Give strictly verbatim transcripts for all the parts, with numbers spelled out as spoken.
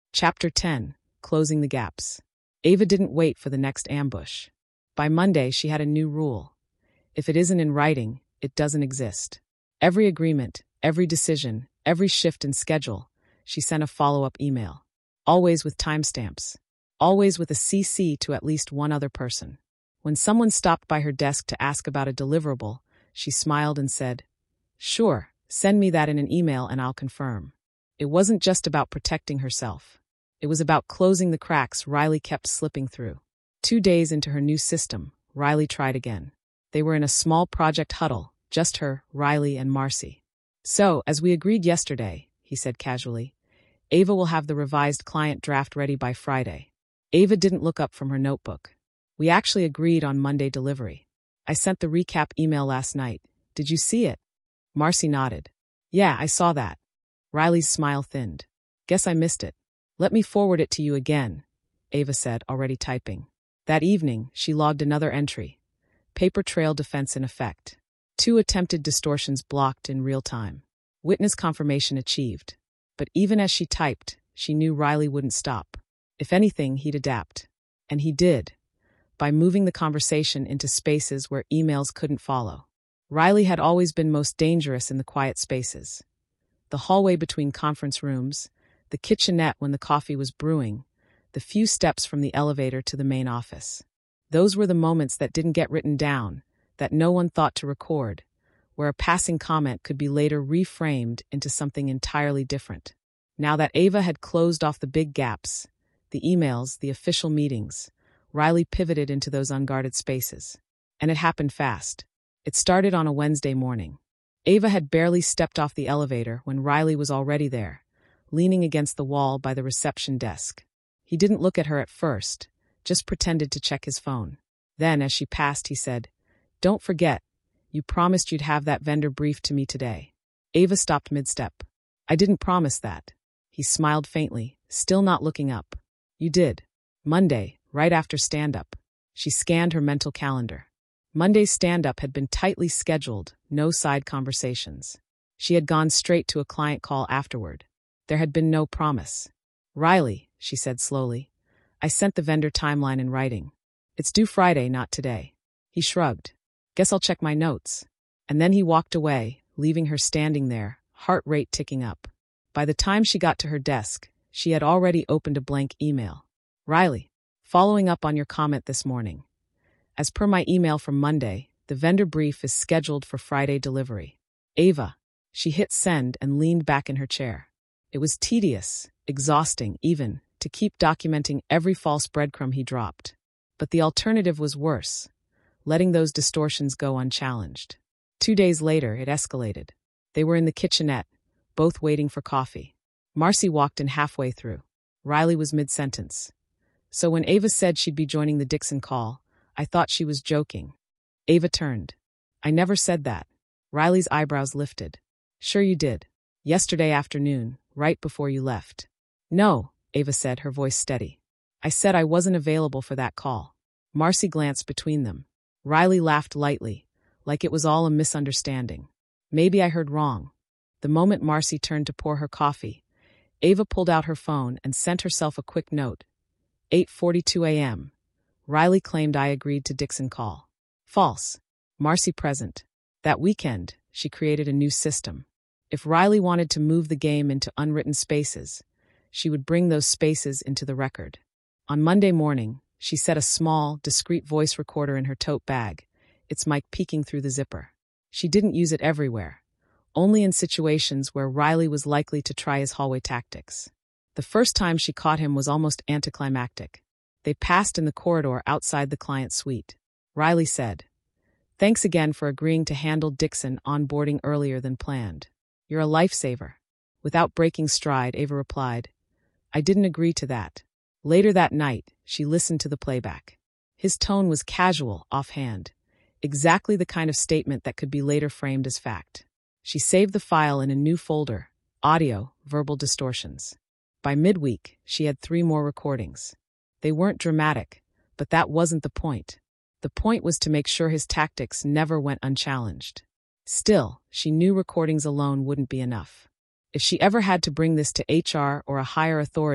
Chapter ten. Closing the Gaps. Ava didn't wait for the next ambush. By Monday, she had a new rule. If it isn't in writing, it doesn't exist. Every agreement, every decision, every shift in schedule, she sent a follow-up email. Always with timestamps. Always with a C C to at least one other person. When someone stopped by her desk to ask about a deliverable, she smiled and said, "Sure, send me that in an email and I'll confirm." It wasn't just about protecting herself. It was about closing the cracks Riley kept slipping through. Two days into her new system, Riley tried again. They were in a small project huddle, just her, Riley, and Marcy. "So, as we agreed yesterday," he said casually, "Ava will have the revised client draft ready by Friday." Ava didn't look up from her notebook. "We actually agreed on Monday delivery. I sent the recap email last night. Did you see it?" Marcy nodded. "Yeah, I saw that." Riley's smile thinned. "Guess I missed it. Let me forward it to you again," Ava said, already typing. That evening, she logged another entry. Paper trail defense in effect. Two attempted distortions blocked in real time. Witness confirmation achieved. But even as she typed, she knew Riley wouldn't stop. If anything, he'd adapt. And he did, by moving the conversation into spaces where emails couldn't follow. Riley had always been most dangerous in the quiet spaces. The hallway between conference rooms, the kitchenette when the coffee was brewing, the few steps from the elevator to the main office. Those were the moments that didn't get written down, that no one thought to record, where a passing comment could be later reframed into something entirely different. Now that Ava had closed off the big gaps, the emails, the official meetings, Riley pivoted into those unguarded spaces. And it happened fast. It started on a Wednesday morning. Ava had barely stepped off the elevator when Riley was already there, leaning against the wall by the reception desk. He didn't look at her at first, just pretended to check his phone. Then, as she passed, he said, "Don't forget, you promised you'd have that vendor briefed to me today." Ava stopped mid-step. "I didn't promise that." He smiled faintly, still not looking up. "You did. Monday, right after stand-up." She scanned her mental calendar. Monday's stand-up had been tightly scheduled, no side conversations. She had gone straight to a client call afterward. There had been no promise. "Riley," she said slowly, "I sent the vendor timeline in writing. It's due Friday, not today." He shrugged. "Guess I'll check my notes." And then he walked away, leaving her standing there, heart rate ticking up. By the time she got to her desk, she had already opened a blank email. "Riley, following up on your comment this morning. As per my email from Monday, the vendor brief is scheduled for Friday delivery. Ava." She hit send and leaned back in her chair. It was tedious, exhausting even, to keep documenting every false breadcrumb he dropped. But the alternative was worse, letting those distortions go unchallenged. Two days later, it escalated. They were in the kitchenette, both waiting for coffee. Marcy walked in halfway through. Riley was mid-sentence. "So when Ava said she'd be joining the Dixon call, I thought she was joking." Ava turned. "I never said that." Riley's eyebrows lifted. "Sure you did. Yesterday afternoon, right before you left." "No," Ava said, her voice steady. "I said I wasn't available for that call." Marcy glanced between them. Riley laughed lightly, like it was all a misunderstanding. "Maybe I heard wrong." The moment Marcy turned to pour her coffee, Ava pulled out her phone and sent herself a quick note. eight forty-two a m Riley claimed I agreed to Dixon call. False. Marcy present. That weekend, she created a new system. If Riley wanted to move the game into unwritten spaces, she would bring those spaces into the record. On Monday morning, she set a small, discreet voice recorder in her tote bag, its mic peeking through the zipper. She didn't use it everywhere, only in situations where Riley was likely to try his hallway tactics. The first time she caught him was almost anticlimactic. They passed in the corridor outside the client suite. Riley said, "Thanks again for agreeing to handle Dixon onboarding earlier than planned. You're a lifesaver." Without breaking stride, Ava replied, "I didn't agree to that." Later that night, she listened to the playback. His tone was casual, offhand, exactly the kind of statement that could be later framed as fact. She saved the file in a new folder, Audio, Verbal Distortions. By midweek, she had three more recordings. They weren't dramatic, but that wasn't the point. The point was to make sure his tactics never went unchallenged. Still, she knew recordings alone wouldn't be enough. If she ever had to bring this to H R or a higher authority,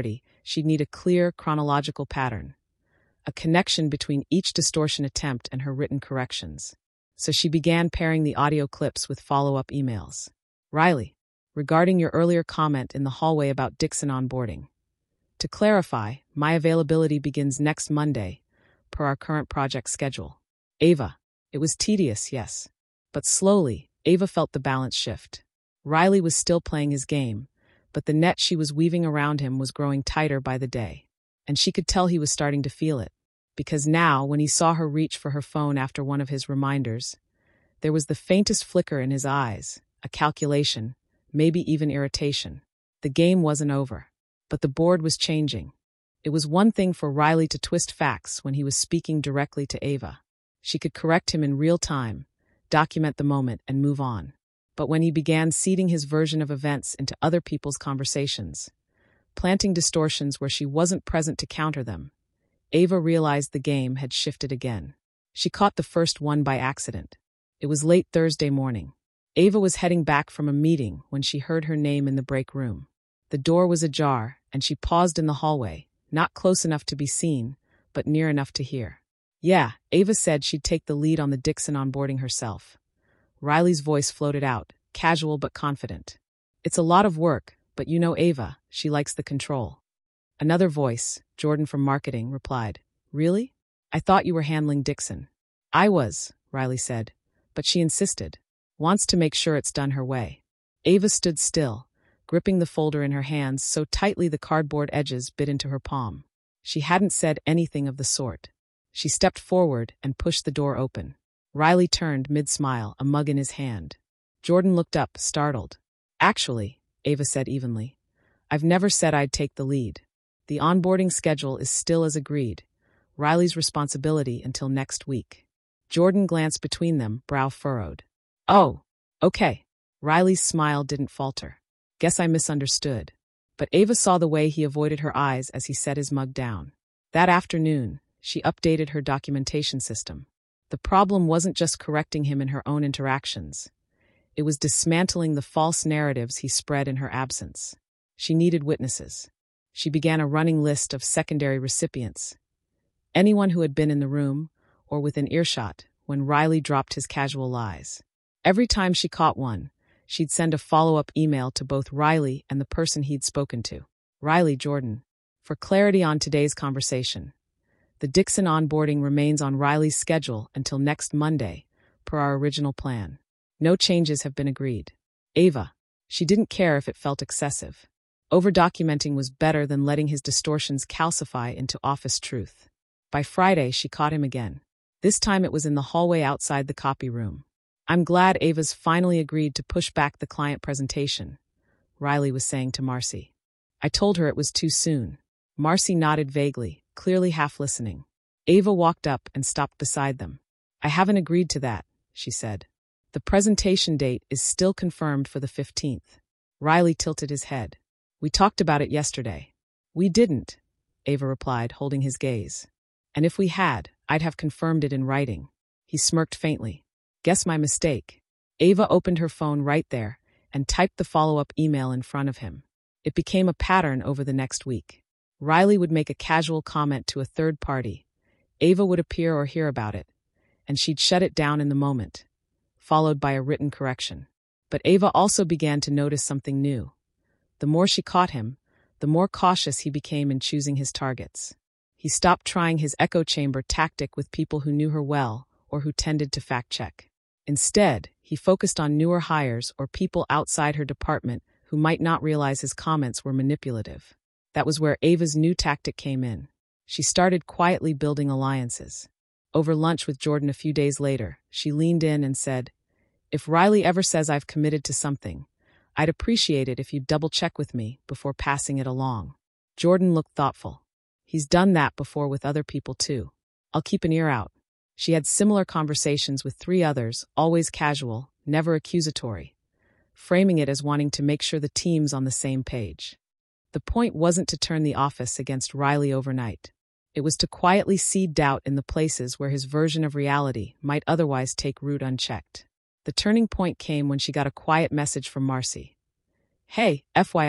she'd need a clear chronological pattern, a connection between each distortion attempt and her written corrections. So she began pairing the audio clips with follow-up emails. Riley, regarding your earlier comment in the hallway about Dixon onboarding. To clarify, my availability begins next Monday, per our current project schedule. Ava, it was tedious, yes. But slowly, Ava felt the balance shift. Riley was still playing his game, but the net she was weaving around him was growing tighter by the day. And she could tell he was starting to feel it, because now, when he saw her reach for her phone after one of his reminders, there was the faintest flicker in his eyes, a calculation, maybe even irritation. The game wasn't over, but the board was changing. It was one thing for Riley to twist facts when he was speaking directly to Ava. She could correct him in real time, document the moment, and move on. But when he began seeding his version of events into other people's conversations, planting distortions where she wasn't present to counter them, Ava realized the game had shifted again. She caught the first one by accident. It was late Thursday morning. Ava was heading back from a meeting when she heard her name in the break room. The door was ajar, and she paused in the hallway, not close enough to be seen, but near enough to hear. Yeah, Ava said she'd take the lead on the Dixon onboarding herself. Riley's voice floated out, casual but confident. It's a lot of work, but you know Ava, she likes the control. Another voice, Jordan from marketing, replied, Really? I thought you were handling Dixon. I was, Riley said, but she insisted. Wants to make sure it's done her way. Ava stood still, gripping the folder in her hands so tightly the cardboard edges bit into her palm. She hadn't said anything of the sort. She stepped forward and pushed the door open. Riley turned mid-smile, a mug in his hand. Jordan looked up, startled. Actually, Ava said evenly, I've never said I'd take the lead. The onboarding schedule is still as agreed. Riley's responsibility until next week. Jordan glanced between them, brow furrowed. Oh, okay. Riley's smile didn't falter. Guess I misunderstood. But Ava saw the way he avoided her eyes as he set his mug down. That afternoon, she updated her documentation system. The problem wasn't just correcting him in her own interactions. It was dismantling the false narratives he spread in her absence. She needed witnesses. She began a running list of secondary recipients. Anyone who had been in the room, or within earshot, when Riley dropped his casual lies. Every time she caught one, she'd send a follow-up email to both Riley and the person he'd spoken to. Riley, Jordan. For clarity on today's conversation, the Dixon onboarding remains on Riley's schedule until next Monday, per our original plan. No changes have been agreed. Ava. She didn't care if it felt excessive. Over-documenting was better than letting his distortions calcify into office truth. By Friday, she caught him again. This time it was in the hallway outside the copy room. I'm glad Ava's finally agreed to push back the client presentation, Riley was saying to Marcy. I told her it was too soon. Marcy nodded vaguely, clearly half listening. Ava walked up and stopped beside them. I haven't agreed to that, she said. The presentation date is still confirmed for the fifteenth. Riley tilted his head. We talked about it yesterday. We didn't, Ava replied, holding his gaze. And if we had, I'd have confirmed it in writing. He smirked faintly. Guess my mistake. Ava opened her phone right there and typed the follow-up email in front of him. It became a pattern over the next week. Riley would make a casual comment to a third party. Ava would appear or hear about it, and she'd shut it down in the moment, followed by a written correction. But Ava also began to notice something new. The more she caught him, the more cautious he became in choosing his targets. He stopped trying his echo chamber tactic with people who knew her well or who tended to fact-check. Instead, he focused on newer hires or people outside her department who might not realize his comments were manipulative. That was where Ava's new tactic came in. She started quietly building alliances. Over lunch with Jordan a few days later, she leaned in and said, If Riley ever says I've committed to something, I'd appreciate it if you'd double-check with me before passing it along. Jordan looked thoughtful. He's done that before with other people too. I'll keep an ear out. She had similar conversations with three others, always casual, never accusatory, framing it as wanting to make sure the team's on the same page. The point wasn't to turn the office against Riley overnight. It was to quietly seed doubt in the places where his version of reality might otherwise take root unchecked. The turning point came when she got a quiet message from Marcy. Hey, F Y I,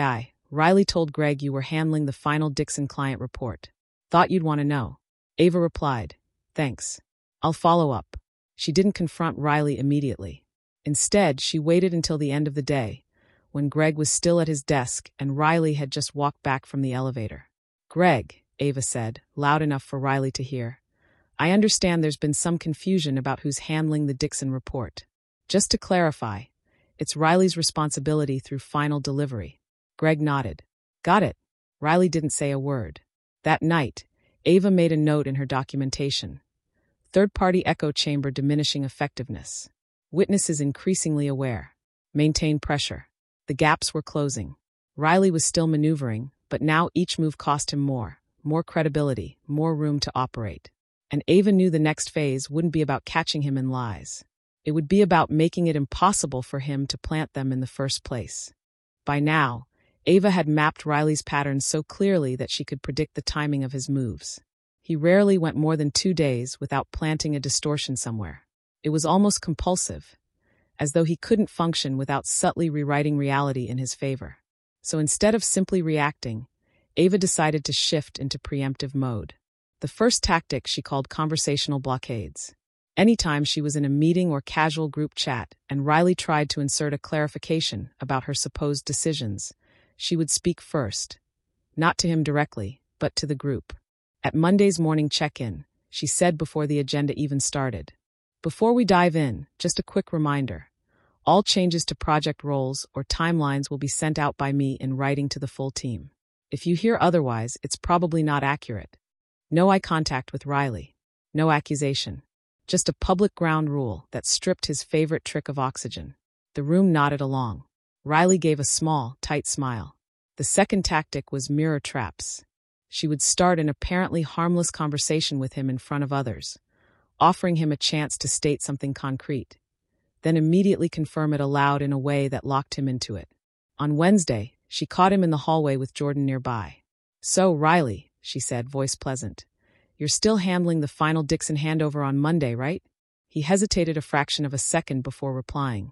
Riley told Greg you were handling the final Dixon client report. Thought you'd want to know. Ava replied, thanks. I'll follow up. She didn't confront Riley immediately. Instead, she waited until the end of the day, when Greg was still at his desk and Riley had just walked back from the elevator. Greg, Ava said, loud enough for Riley to hear, I understand there's been some confusion about who's handling the Dixon report. Just to clarify, it's Riley's responsibility through final delivery. Greg nodded. Got it. Riley didn't say a word. That night, Ava made a note in her documentation. Third-party echo chamber diminishing effectiveness. Witnesses increasingly aware. Maintain pressure. The gaps were closing. Riley was still maneuvering, but now each move cost him more. More credibility, more room to operate. And Ava knew the next phase wouldn't be about catching him in lies. It would be about making it impossible for him to plant them in the first place. By now, Ava had mapped Riley's patterns so clearly that she could predict the timing of his moves. He rarely went more than two days without planting a distortion somewhere. It was almost compulsive, as though he couldn't function without subtly rewriting reality in his favor. So instead of simply reacting, Ava decided to shift into preemptive mode. The first tactic she called conversational blockades. Anytime she was in a meeting or casual group chat and Riley tried to insert a clarification about her supposed decisions, she would speak first, not to him directly, but to the group. At Monday's morning check-in, she said before the agenda even started, before we dive in, just a quick reminder. All changes to project roles or timelines will be sent out by me in writing to the full team. If you hear otherwise, it's probably not accurate. No eye contact with Riley. No accusation. Just a public ground rule that stripped his favorite trick of oxygen. The room nodded along. Riley gave a small, tight smile. The second tactic was mirror traps. She would start an apparently harmless conversation with him in front of others, offering him a chance to state something concrete, then immediately confirm it aloud in a way that locked him into it. On Wednesday, she caught him in the hallway with Jordan nearby. So, Riley, she said, voice pleasant, you're still handling the final Dixon handover on Monday, right? He hesitated a fraction of a second before replying.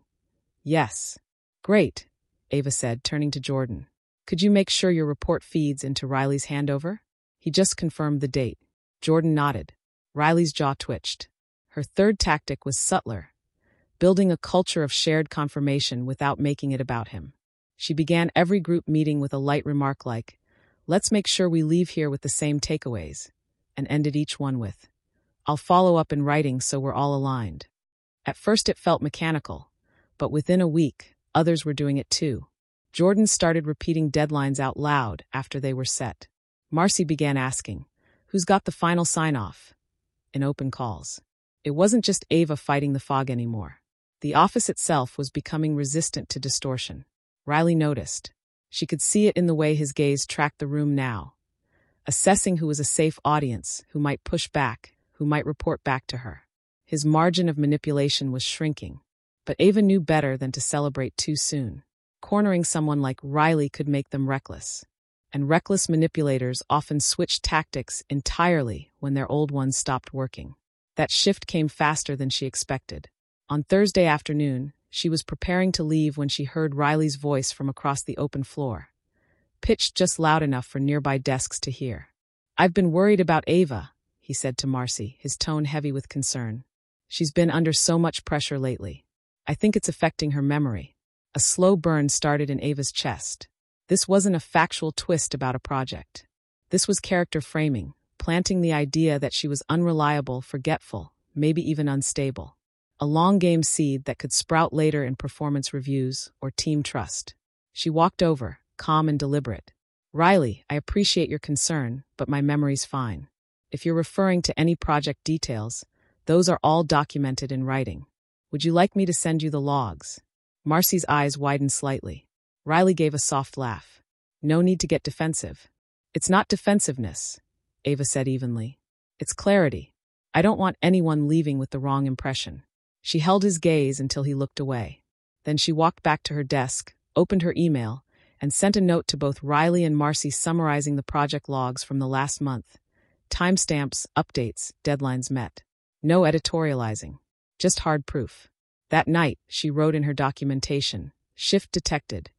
Yes. Great, Ava said, turning to Jordan. Could you make sure your report feeds into Riley's handover? He just confirmed the date. Jordan nodded. Riley's jaw twitched. Her third tactic was subtler, building a culture of shared confirmation without making it about him. She began every group meeting with a light remark like, let's make sure we leave here with the same takeaways, and ended each one with, I'll follow up in writing so we're all aligned. At first it felt mechanical, but within a week, others were doing it too. Jordan started repeating deadlines out loud after they were set. Marcy began asking, who's got the final sign-off? In open calls. It wasn't just Ava fighting the fog anymore. The office itself was becoming resistant to distortion. Riley noticed. She could see it in the way his gaze tracked the room now, assessing who was a safe audience, who might push back, who might report back to her. His margin of manipulation was shrinking. But Ava knew better than to celebrate too soon. Cornering someone like Riley could make them reckless. And reckless manipulators often switched tactics entirely when their old ones stopped working. That shift came faster than she expected. On Thursday afternoon, she was preparing to leave when she heard Riley's voice from across the open floor, pitched just loud enough for nearby desks to hear. I've been worried about Ava, he said to Marcy, his tone heavy with concern. She's been under so much pressure lately. I think it's affecting her memory. A slow burn started in Ava's chest. This wasn't a factual twist about a project. This was character framing, planting the idea that she was unreliable, forgetful, maybe even unstable. A long-game seed that could sprout later in performance reviews or team trust. She walked over, calm and deliberate. Riley, I appreciate your concern, but my memory's fine. If you're referring to any project details, those are all documented in writing. Would you like me to send you the logs? Marcy's eyes widened slightly. Riley gave a soft laugh. No need to get defensive. It's not defensiveness, Ava said evenly. It's clarity. I don't want anyone leaving with the wrong impression. She held his gaze until he looked away. Then she walked back to her desk, opened her email, and sent a note to both Riley and Marcy summarizing the project logs from the last month. Timestamps, updates, deadlines met. No editorializing. Just hard proof. That night, she wrote in her documentation, shift detected.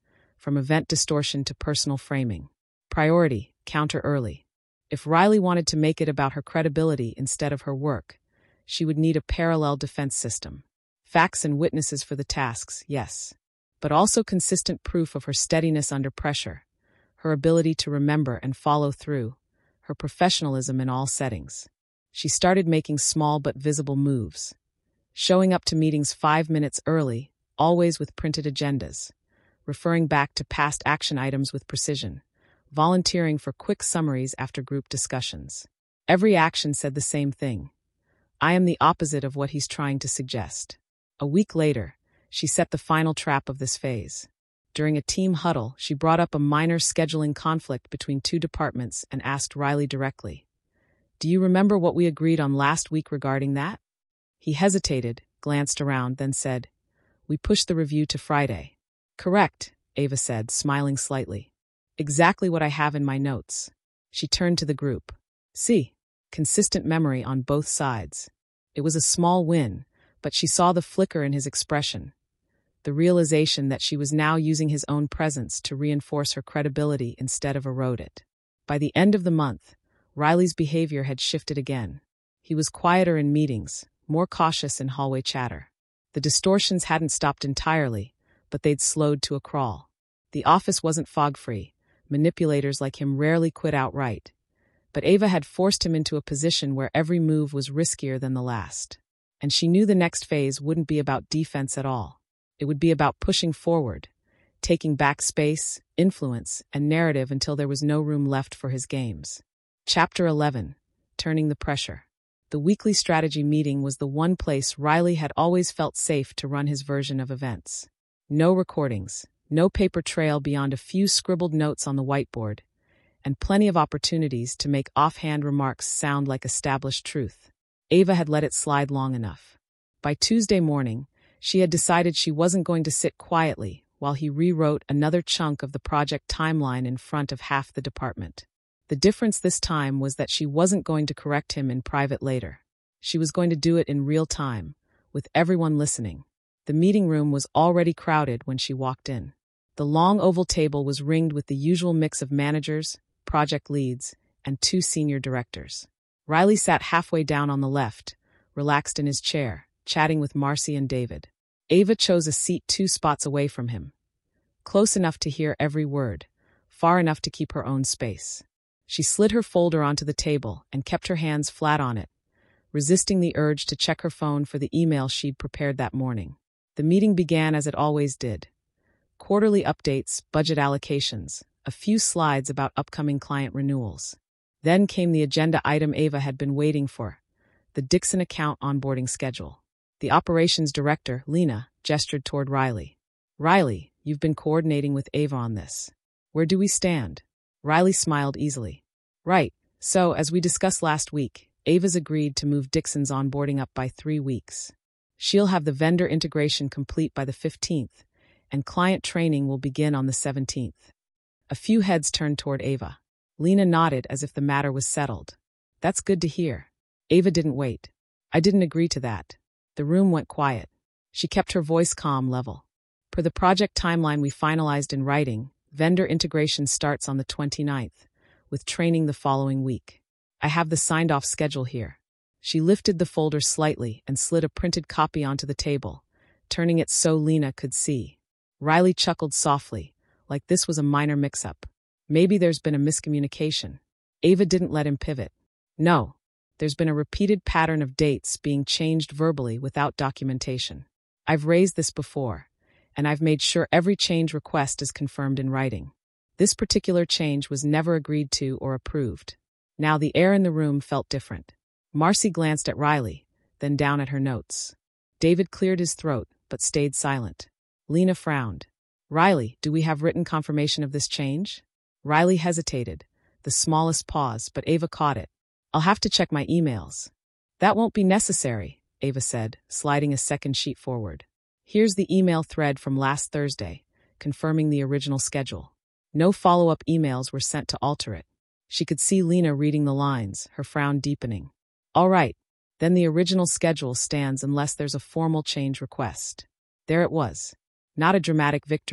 from event distortion to personal framing. Priority, counter early. If Riley wanted to make it about her credibility instead of her work, she would need a parallel defense system. Facts and witnesses for the tasks, yes, but also consistent proof of her steadiness under pressure, her ability to remember and follow through, her professionalism in all settings. She started making small but visible moves, showing up to meetings five minutes early, always with printed agendas, referring back to past action items with precision, volunteering for quick summaries after group discussions. Every action said the same thing. I am the opposite of what he's trying to suggest. A week later, she set the final trap of this phase. During a team huddle, she brought up a minor scheduling conflict between two departments and asked Riley directly, "Do you remember what we agreed on last week regarding that?" He hesitated, glanced around, then said, "We pushed the review to Friday." "Correct," Ava said, smiling slightly. "Exactly what I have in my notes." She turned to the group. "See, consistent memory on both sides." It was a small win, but she saw the flicker in his expression, the realization that she was now using his own presence to reinforce her credibility instead of erode it. By the end of the month, Riley's behavior had shifted again. He was quieter in meetings, more cautious in hallway chatter. The distortions hadn't stopped entirely, but they'd slowed to a crawl. The office wasn't fog-free. Manipulators like him rarely quit outright. But Ava had forced him into a position where every move was riskier than the last. And she knew the next phase wouldn't be about defense at all. It would be about pushing forward, taking back space, influence, and narrative until there was no room left for his games. Chapter eleven. Turning the Pressure. The weekly strategy meeting was the one place Riley had always felt safe to run his version of events. No recordings, no paper trail beyond a few scribbled notes on the whiteboard, and plenty of opportunities to make offhand remarks sound like established truth. Ava had let it slide long enough. By Tuesday morning, she had decided she wasn't going to sit quietly while he rewrote another chunk of the project timeline in front of half the department. The difference this time was that she wasn't going to correct him in private later. She was going to do it in real time, with everyone listening. The meeting room was already crowded when she walked in. The long oval table was ringed with the usual mix of managers, project leads, and two senior directors. Riley sat halfway down on the left, relaxed in his chair, chatting with Marcy and David. Ava chose a seat two spots away from him, close enough to hear every word, far enough to keep her own space. She slid her folder onto the table and kept her hands flat on it, resisting the urge to check her phone for the email she'd prepared that morning. The meeting began as it always did. Quarterly updates, budget allocations, a few slides about upcoming client renewals. Then came the agenda item Ava had been waiting for, the Dixon account onboarding schedule. The operations director, Lena, gestured toward Riley. "Riley, you've been coordinating with Ava on this. Where do we stand?" Riley smiled easily. "Right, so as we discussed last week, Ava's agreed to move Dixon's onboarding up by three weeks. She'll have the vendor integration complete by the fifteenth, and client training will begin on the seventeenth. A few heads turned toward Ava. Lena nodded as if the matter was settled. "That's good to hear." Ava didn't wait. "I didn't agree to that." The room went quiet. She kept her voice calm, level. "Per the project timeline we finalized in writing, vendor integration starts on the twenty-ninth, with training the following week. I have the signed-off schedule here." She lifted the folder slightly and slid a printed copy onto the table, turning it so Lena could see. Riley chuckled softly, like this was a minor mix-up. Maybe there's been a miscommunication. Ava didn't let him pivot. "No, there's been a repeated pattern of dates being changed verbally without documentation. I've raised this before, and I've made sure every change request is confirmed in writing. This particular change was never agreed to or approved." Now the air in the room felt different. Marcy glanced at Riley, then down at her notes. David cleared his throat, but stayed silent. Lena frowned. "Riley, do we have written confirmation of this change?" Riley hesitated, the smallest pause, but Ava caught it. "I'll have to check my emails." "That won't be necessary," Ava said, sliding a second sheet forward. "Here's the email thread from last Thursday, confirming the original schedule." No follow-up emails were sent to alter it. She could see Lena reading the lines, her frown deepening. "All right, then the original schedule stands unless there's a formal change request." There it was. Not a dramatic victory,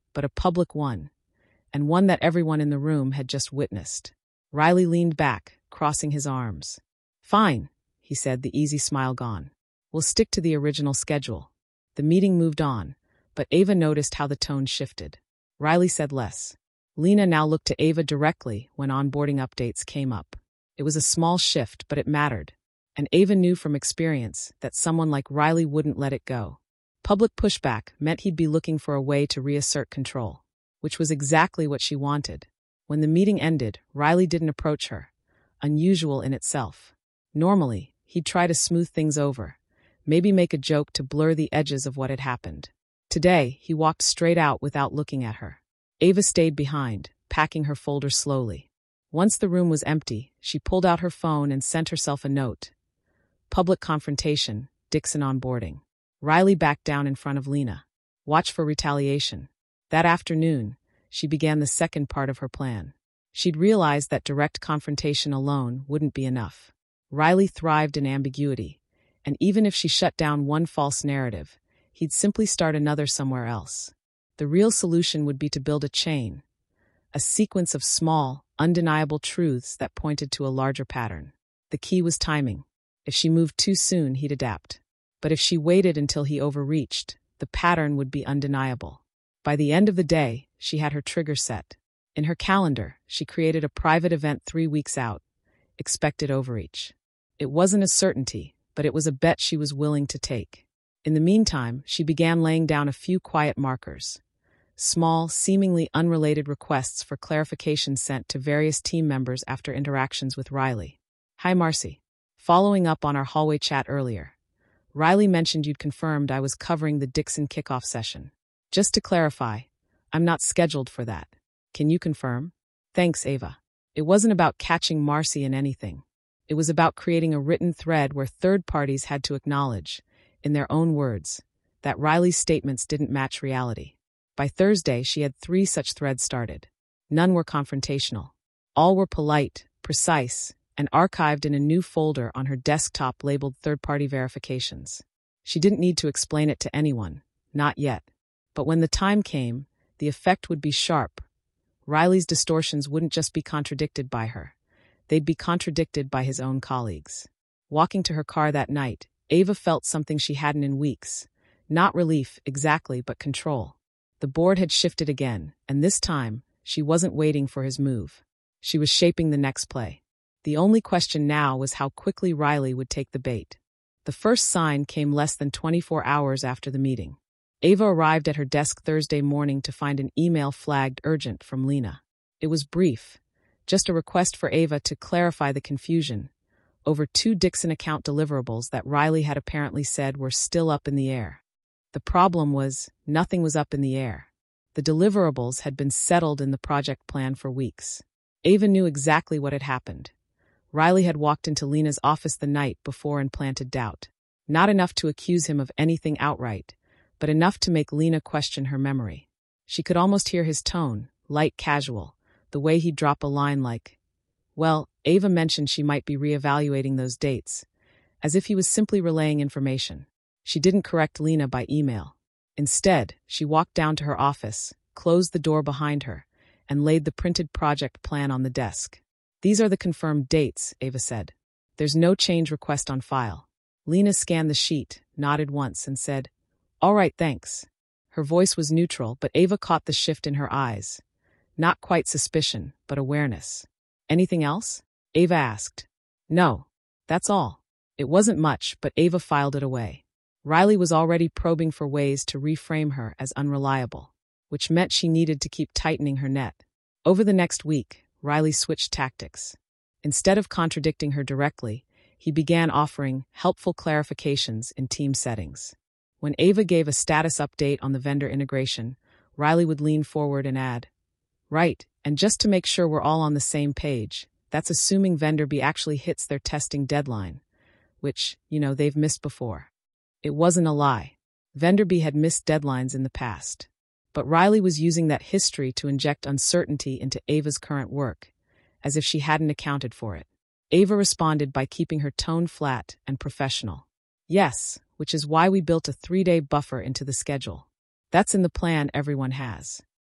but a public one, and one that everyone in the room had just witnessed. Riley leaned back, crossing his arms. "Fine," he said, the easy smile gone. "We'll stick to the original schedule." The meeting moved on, but Ava noticed how the tone shifted. Riley said less. Lena now looked to Ava directly when onboarding updates came up. It was a small shift, but it mattered. And Ava knew from experience that someone like Riley wouldn't let it go. Public pushback meant he'd be looking for a way to reassert control, which was exactly what she wanted. When the meeting ended, Riley didn't approach her, unusual in itself. Normally, he'd try to smooth things over, maybe make a joke to blur the edges of what had happened. Today, he walked straight out without looking at her. Ava stayed behind, packing her folder slowly. Once the room was empty, she pulled out her phone and sent herself a note. Public confrontation, Dixon onboarding. Riley backed down in front of Lena. Watch for retaliation. That afternoon, she began the second part of her plan. She'd realized that direct confrontation alone wouldn't be enough. Riley thrived in ambiguity, and even if she shut down one false narrative, he'd simply start another somewhere else. The real solution would be to build a chain, a sequence of small, undeniable truths that pointed to a larger pattern. The key was timing. If she moved too soon, he'd adapt. But if she waited until he overreached, the pattern would be undeniable. By the end of the day, she had her trigger set. In her calendar, she created a private event three weeks out. Expected overreach. It wasn't a certainty, but it was a bet she was willing to take. In the meantime, she began laying down a few quiet markers. Small, seemingly unrelated requests for clarification sent to various team members after interactions with Riley. "Hi, Marcy. Following up on our hallway chat earlier. Riley mentioned you'd confirmed I was covering the Dixon kickoff session. Just to clarify, I'm not scheduled for that. Can you confirm? Thanks, Ava." It wasn't about catching Marcy in anything. It was about creating a written thread where third parties had to acknowledge, in their own words, that Riley's statements didn't match reality. By Thursday, she had three such threads started. None were confrontational. All were polite, precise, and archived in a new folder on her desktop labeled third-party verifications. She didn't need to explain it to anyone, not yet. But when the time came, the effect would be sharp. Riley's distortions wouldn't just be contradicted by her. They'd be contradicted by his own colleagues. Walking to her car that night, Ava felt something she hadn't in weeks. Not relief, exactly, but control. The board had shifted again, and this time, she wasn't waiting for his move. She was shaping the next play. The only question now was how quickly Riley would take the bait. The first sign came less than twenty-four hours after the meeting. Ava arrived at her desk Thursday morning to find an email flagged urgent from Lena. It was brief, just a request for Ava to clarify the confusion over two Dixon account deliverables that Riley had apparently said were still up in the air. The problem was, nothing was up in the air. The deliverables had been settled in the project plan for weeks. Ava knew exactly what had happened. Riley had walked into Lena's office the night before and planted doubt. Not enough to accuse him of anything outright, but enough to make Lena question her memory. She could almost hear his tone, light casual, the way he'd drop a line like, "Well, Ava mentioned she might be reevaluating those dates," as if he was simply relaying information. She didn't correct Lena by email. Instead, she walked down to her office, closed the door behind her, and laid the printed project plan on the desk. "These are the confirmed dates," Ava said. "There's no change request on file." Lena scanned the sheet, nodded once, and said, "All right, thanks." Her voice was neutral, but Ava caught the shift in her eyes. Not quite suspicion, but awareness. "Anything else?" Ava asked. "No. That's all." It wasn't much, but Ava filed it away. Riley was already probing for ways to reframe her as unreliable, which meant she needed to keep tightening her net. Over the next week, Riley switched tactics. Instead of contradicting her directly, he began offering helpful clarifications in team settings. When Ava gave a status update on the vendor integration, Riley would lean forward and add, "Right, and just to make sure we're all on the same page, that's assuming Vendor B actually hits their testing deadline, which, you know, they've missed before." It wasn't a lie. Vendor B had missed deadlines in the past. But Riley was using that history to inject uncertainty into Ava's current work, as if she hadn't accounted for it. Ava responded by keeping her tone flat and professional. "Yes, which is why we built a three-day buffer into the schedule. That's in the plan everyone has."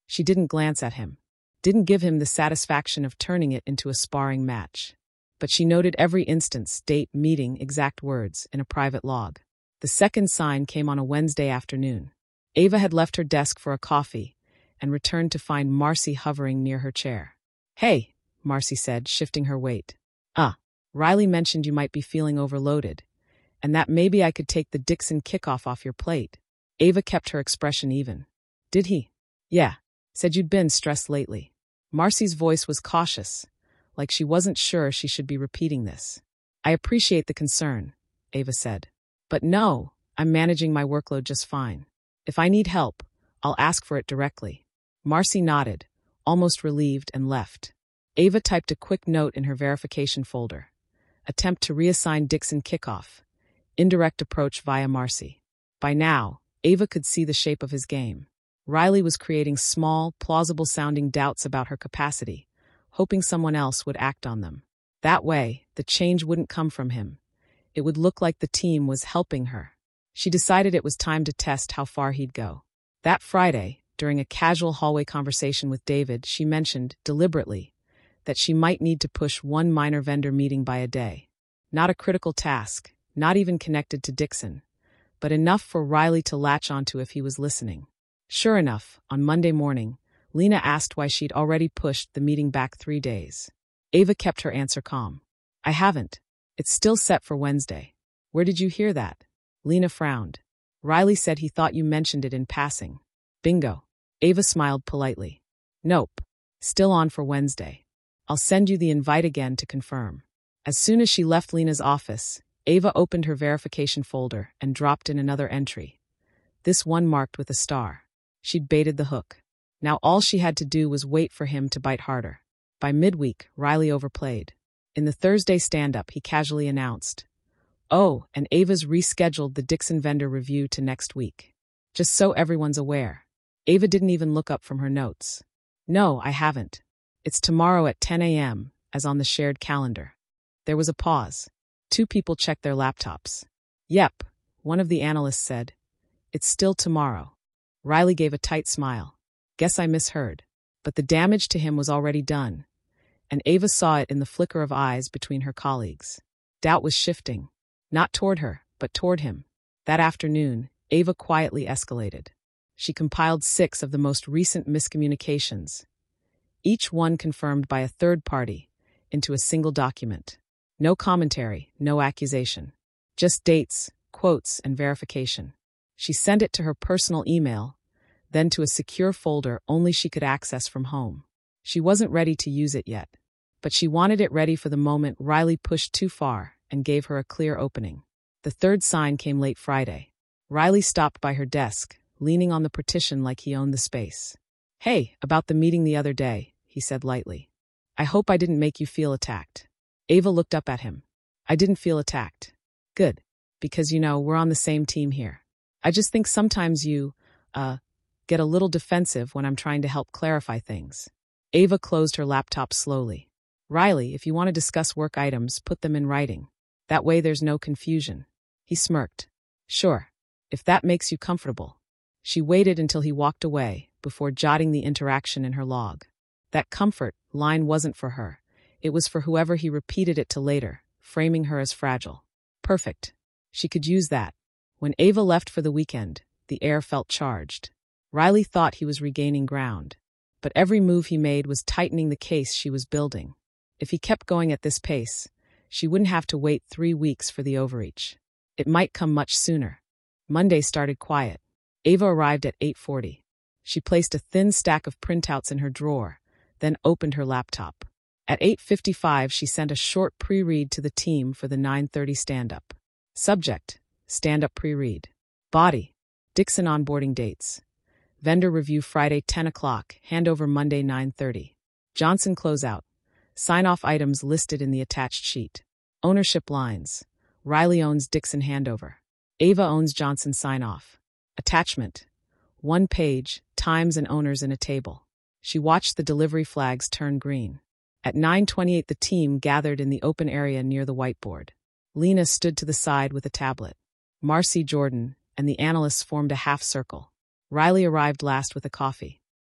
She didn't glance at him, didn't give him the satisfaction of turning it into a sparring match. But she noted every instance, date, meeting, exact words, in a private log. The second sign came on a Wednesday afternoon. Ava had left her desk for a coffee and returned to find Marcy hovering near her chair. "Hey," Marcy said, shifting her weight. "Ah, Riley mentioned you might be feeling overloaded, and that maybe I could take the Dixon kickoff off your plate." Ava kept her expression even. "Did he?" "Yeah. Said you'd been stressed lately." Marcy's voice was cautious, like she wasn't sure she should be repeating this. "I appreciate the concern," Ava said. "But no, I'm managing my workload just fine. If I need help, I'll ask for it directly." Marcy nodded, almost relieved, and left. Ava typed a quick note in her verification folder. Attempt to reassign Dixon kickoff. Indirect approach via Marcy. By now, Ava could see the shape of his game. Riley was creating small, plausible-sounding doubts about her capacity, hoping someone else would act on them. That way, the change wouldn't come from him. It would look like the team was helping her. She decided it was time to test how far he'd go. That Friday, during a casual hallway conversation with David, she mentioned, deliberately, that she might need to push one minor vendor meeting by a day. Not a critical task, not even connected to Dixon, but enough for Riley to latch onto if he was listening. Sure enough, on Monday morning, Lena asked why she'd already pushed the meeting back three days. Ava kept her answer calm. "I haven't. It's still set for Wednesday." "Where did you hear that?" Lena frowned. "Riley said he thought you mentioned it in passing." "Bingo." Ava smiled politely. "Nope. Still on for Wednesday. I'll send you the invite again to confirm." As soon as she left Lena's office, Ava opened her verification folder and dropped in another entry. This one marked with a star. She'd baited the hook. Now all she had to do was wait for him to bite harder. By midweek, Riley overplayed. In the Thursday stand-up, he casually announced, "Oh, and Ava's rescheduled the Dixon vendor review to next week. Just so everyone's aware." Ava didn't even look up from her notes. "No, I haven't. It's tomorrow at ten a m, as on the shared calendar." There was a pause. Two people checked their laptops. "Yep," one of the analysts said. "It's still tomorrow." Riley gave a tight smile. "Guess I misheard." But the damage to him was already done, and Ava saw it in the flicker of eyes between her colleagues. Doubt was shifting. Not toward her, but toward him. That afternoon, Ava quietly escalated. She compiled six of the most recent miscommunications, each one confirmed by a third party, into a single document. No commentary, no accusation. Just dates, quotes, and verification. She sent it to her personal email, then to a secure folder only she could access from home. She wasn't ready to use it yet, but she wanted it ready for the moment Riley pushed too far and gave her a clear opening. The third sign came late Friday. Riley stopped by her desk, leaning on the partition like he owned the space. "Hey, about the meeting the other day," he said lightly. "I hope I didn't make you feel attacked." Ava looked up at him. "I didn't feel attacked." "Good. Because, you know, we're on the same team here. I just think sometimes you, uh, get a little defensive when I'm trying to help clarify things." Ava closed her laptop slowly. "Riley, if you want to discuss work items, put them in writing. That way there's no confusion." He smirked. "Sure, if that makes you comfortable." She waited until he walked away before jotting the interaction in her log. That comfort line wasn't for her. It was for whoever he repeated it to later, framing her as fragile. Perfect. She could use that. When Ava left for the weekend, the air felt charged. Riley thought he was regaining ground, but every move he made was tightening the case she was building. If he kept going at this pace, she wouldn't have to wait three weeks for the overreach. It might come much sooner. Monday started quiet. Ava arrived at eight forty. She placed a thin stack of printouts in her drawer, then opened her laptop. At eight fifty-five, she sent a short pre-read to the team for the nine thirty stand-up. Subject: stand-up pre-read. Body: Dixon onboarding dates. Vendor review Friday ten o'clock, handover Monday nine thirty. Johnson closeout. Sign-off items listed in the attached sheet. Ownership lines: Riley owns Dixon handover. Ava owns Johnson sign-off. Attachment: one page, times and owners in a table. She watched the delivery flags turn green. At nine twenty-eight, the team gathered in the open area near the whiteboard. Lena stood to the side with a tablet. Marcy, Jordan, and the analysts formed a half circle. Riley arrived last with a coffee.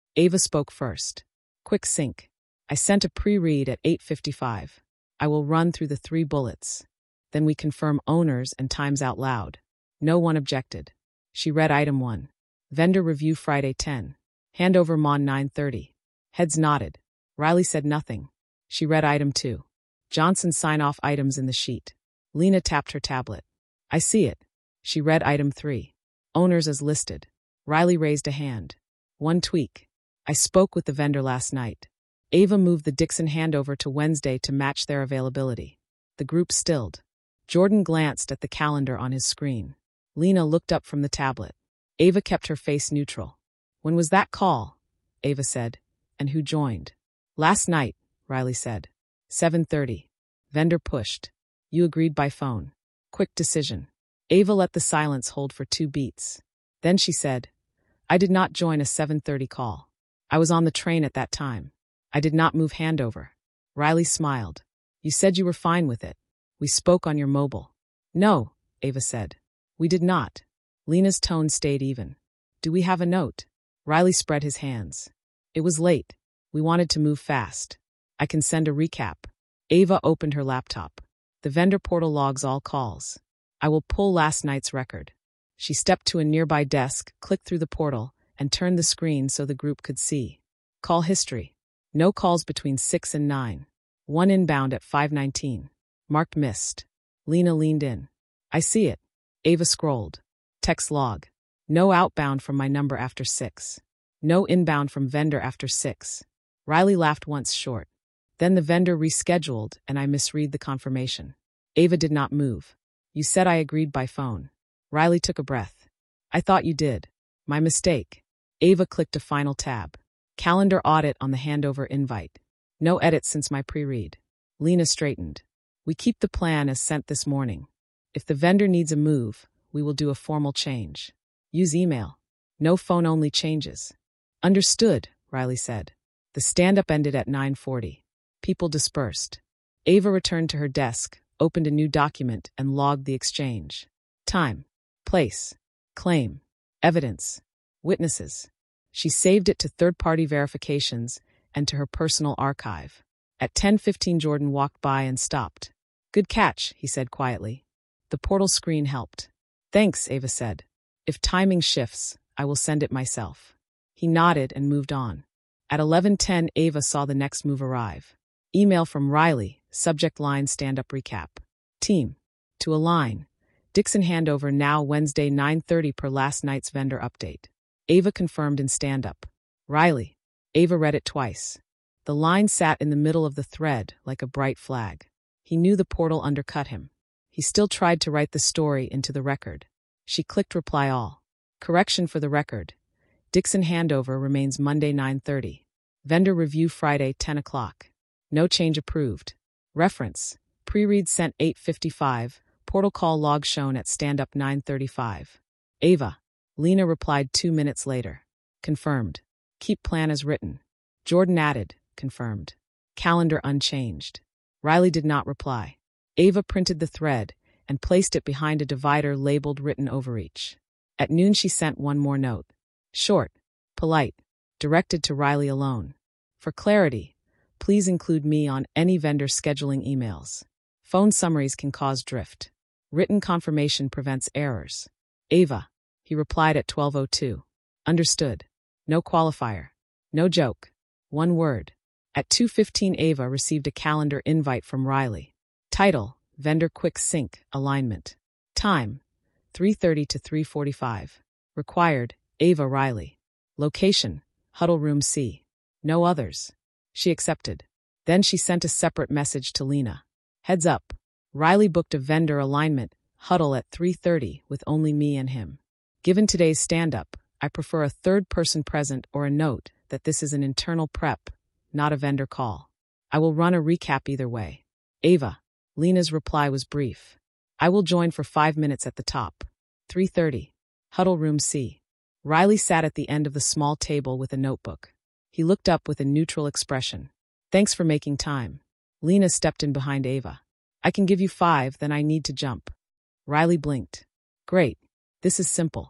Ava spoke first. Quick sync. I sent a pre-read at eight fifty-five. I will run through the three bullets. Then we confirm owners and times out loud. No one objected. She read item one. Vendor review Friday ten. Handover Mon nine thirty. Heads nodded. Riley said nothing. She read item two. Johnson sign off items in the sheet. Lena tapped her tablet. I see it. She read item three. Owners as listed. Riley raised a hand. One tweak. I spoke with the vendor last night. Ava moved the Dixon handover to Wednesday to match their availability. The group stilled. Jordan glanced at the calendar on his screen. Lena looked up from the tablet. Ava kept her face neutral. When was that call? Ava said. And who joined? Last night, Riley said. seven thirty. Vendor pushed. You agreed by phone. Quick decision. Ava let the silence hold for two beats. Then she said, I did not join a seven thirty call. I was on the train at that time. I did not move handover. Riley smiled. You said you were fine with it. We spoke on your mobile. No, Ava said. We did not. Lena's tone stayed even. Do we have a note? Riley spread his hands. It was late. We wanted to move fast. I can send a recap. Ava opened her laptop. The vendor portal logs all calls. I will pull last night's record. She stepped to a nearby desk, clicked through the portal, and turned the screen so the group could see. Call history. No calls between six and nine. One inbound at five nineteen. Marked missed. Lena leaned in. I see it. Ava scrolled. Text log. No outbound from my number after six. No inbound from vendor after six. Riley laughed once short. Then the vendor rescheduled and I misread the confirmation. Ava did not move. You said I agreed by phone. Riley took a breath. I thought you did. My mistake. Ava clicked a final tab. Calendar audit on the handover invite. No edits since my pre-read. Lena straightened. We keep the plan as sent this morning. If the vendor needs a move, we will do a formal change. Use email. No phone-only changes. Understood, Riley said. The stand-up ended at nine forty. People dispersed. Ava returned to her desk, opened a new document, and logged the exchange. Time. Place. Claim. Evidence. Witnesses. She saved it to third-party verifications and to her personal archive. At ten fifteen, Jordan walked by and stopped. Good catch, he said quietly. The portal screen helped. Thanks, Ava said. If timing shifts, I will send it myself. He nodded and moved on. At eleven ten, Ava saw the next move arrive. Email from Riley, subject line stand-up recap. Team. To align. Dixon handover now Wednesday nine thirty per last night's vendor update. Ava confirmed in stand-up. Riley. Ava read it twice. The line sat in the middle of the thread like a bright flag. He knew the portal undercut him. He still tried to write the story into the record. She clicked reply all. Correction for the record. Dixon handover remains Monday nine thirty. Vendor review Friday ten o'clock. No change approved. Reference. Pre-read sent eight fifty-five. Portal call log shown at stand-up nine thirty-five. Ava. Lena replied two minutes later. Confirmed. Keep plan as written. Jordan added. Confirmed. Calendar unchanged. Riley did not reply. Ava printed the thread and placed it behind a divider labeled written overreach. At noon she sent one more note. Short. Polite. Directed to Riley alone. For clarity, please include me on any vendor scheduling emails. Phone summaries can cause drift. Written confirmation prevents errors. Ava. He replied at twelve oh two. Understood. No qualifier. No joke. One word. At two fifteen, Ava received a calendar invite from Riley. Title, Vendor Quick Sync, Alignment. Time, three thirty to three forty-five. Required, Ava Riley. Location, Huddle Room C. No others. She accepted. Then she sent a separate message to Lena. Heads up. Riley booked a vendor alignment, huddle at three thirty with only me and him. Given today's stand-up, I prefer a third person present or a note that this is an internal prep, not a vendor call. I will run a recap either way. Ava. Lena's reply was brief. I will join for five minutes at the top. three thirty. Huddle Room C. Riley sat at the end of the small table with a notebook. He looked up with a neutral expression. Thanks for making time. Lena stepped in behind Ava. I can give you five, then I need to jump. Riley blinked. Great. This is simple.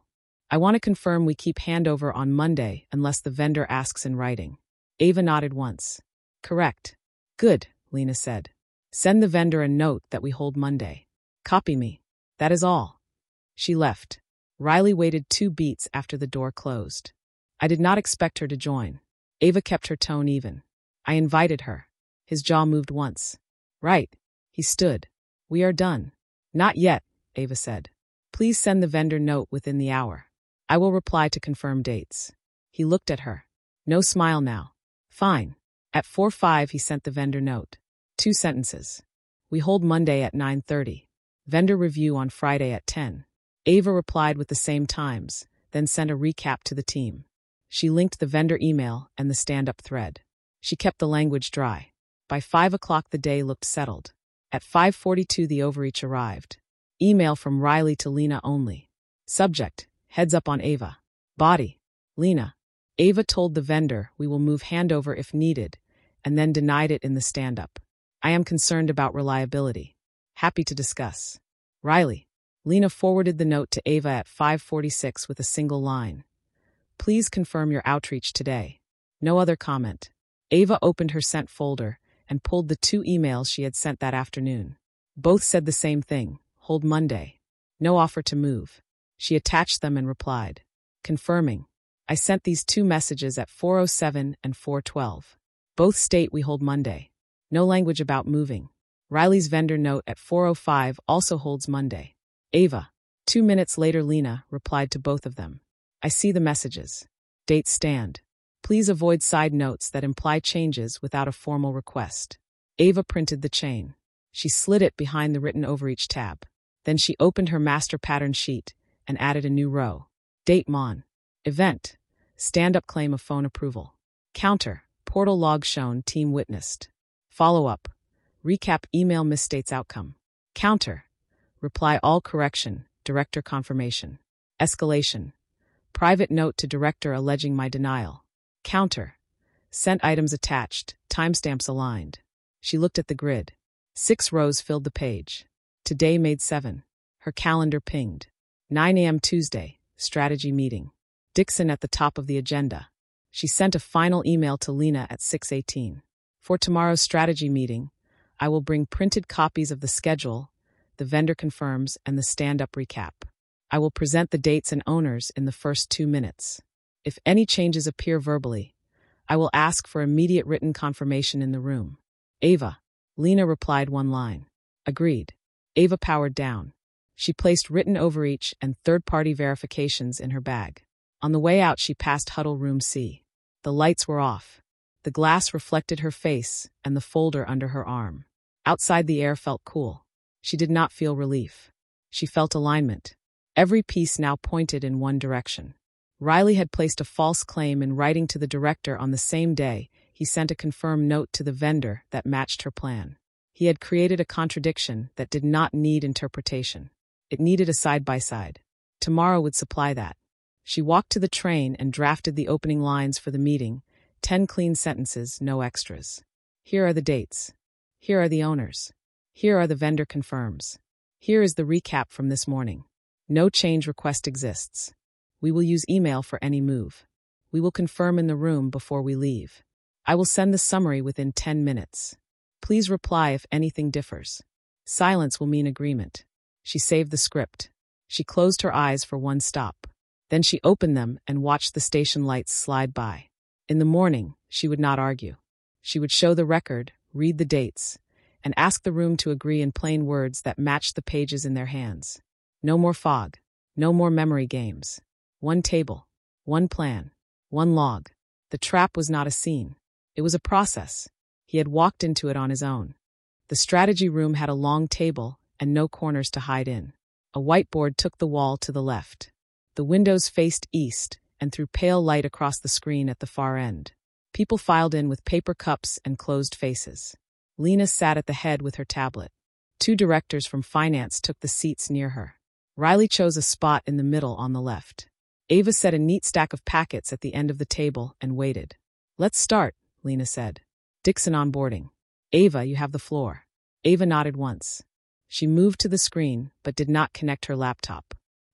I want to confirm we keep handover on Monday unless the vendor asks in writing. Ava nodded once. Correct. Good, Lena said. Send the vendor a note that we hold Monday. Copy me. That is all. She left. Riley waited two beats after the door closed. I did not expect her to join. Ava kept her tone even. I invited her. His jaw moved once. Right. He stood. We are done. Not yet, Ava said. Please send the vendor note within the hour. I will reply to confirm dates. He looked at her. No smile now. Fine. At four oh five he sent the vendor note. Two sentences. We hold Monday at nine thirty. Vendor review on Friday at ten. Ava replied with the same times, then sent a recap to the team. She linked the vendor email and the stand-up thread. She kept the language dry. By five o'clock the day looked settled. At five forty-two the overreach arrived. Email from Riley to Lena only. Subject, heads up on Ava. Body, Lena. Ava told the vendor we will move handover if needed, and then denied it in the stand-up. I am concerned about reliability. Happy to discuss. Riley. Lena forwarded the note to Ava at five forty-six with a single line. Please confirm your outreach today. No other comment. Ava opened her sent folder and pulled the two emails she had sent that afternoon. Both said the same thing, hold Monday. No offer to move. She attached them and replied. Confirming. I sent these two messages at four oh seven and four twelve. Both state we hold Monday. No language about moving. Riley's vendor note at four oh five also holds Monday. Ava. Two minutes later Lena replied to both of them. I see the messages. Dates stand. Please avoid side notes that imply changes without a formal request. Ava printed the chain. She slid it behind the written overreach tab. Then she opened her master pattern sheet and added a new row. Date Mon. Event. Stand-up claim of phone approval. Counter. Portal log shown team witnessed. Follow-up. Recap email misstates outcome. Counter. Reply all correction. Director confirmation. Escalation. Private note to director alleging my denial. Counter. Sent items attached. Timestamps aligned. She looked at the grid. Six rows filled the page. Today made seven. Her calendar pinged. nine a m Tuesday. Strategy meeting. Dixon at the top of the agenda. She sent a final email to Lena at six eighteen. For tomorrow's strategy meeting, I will bring printed copies of the schedule, the vendor confirms, and the stand-up recap. I will present the dates and owners in the first two minutes. If any changes appear verbally, I will ask for immediate written confirmation in the room. Ava. Lena replied one line. Agreed. Ava powered down. She placed written overreach and third-party verifications in her bag. On the way out she passed huddle room C. The lights were off. The glass reflected her face and the folder under her arm. Outside the air felt cool. She did not feel relief. She felt alignment. Every piece now pointed in one direction. Riley had placed a false claim in writing to the director on the same day he sent a confirmed note to the vendor that matched her plan. He had created a contradiction that did not need interpretation. It needed a side-by-side. Tomorrow would supply that. She walked to the train and drafted the opening lines for the meeting, ten clean sentences, no extras. Here are the dates. Here are the owners. Here are the vendor confirms. Here is the recap from this morning. No change request exists. We will use email for any move. We will confirm in the room before we leave. I will send the summary within ten minutes. Please reply if anything differs. Silence will mean agreement. She saved the script. She closed her eyes for one stop. Then she opened them and watched the station lights slide by. In the morning, she would not argue. She would show the record, read the dates, and ask the room to agree in plain words that matched the pages in their hands. No more fog. No more memory games. One table. One plan. One log. The trap was not a scene. It was a process. He had walked into it on his own. The strategy room had a long table and no corners to hide in. A whiteboard took the wall to the left. The windows faced east and threw pale light across the screen at the far end. People filed in with paper cups and closed faces. Lena sat at the head with her tablet. Two directors from finance took the seats near her. Riley chose a spot in the middle on the left. Ava set a neat stack of packets at the end of the table and waited. Let's start, Lena said. Dixon onboarding. Ava, you have the floor. Ava nodded once. She moved to the screen but did not connect her laptop.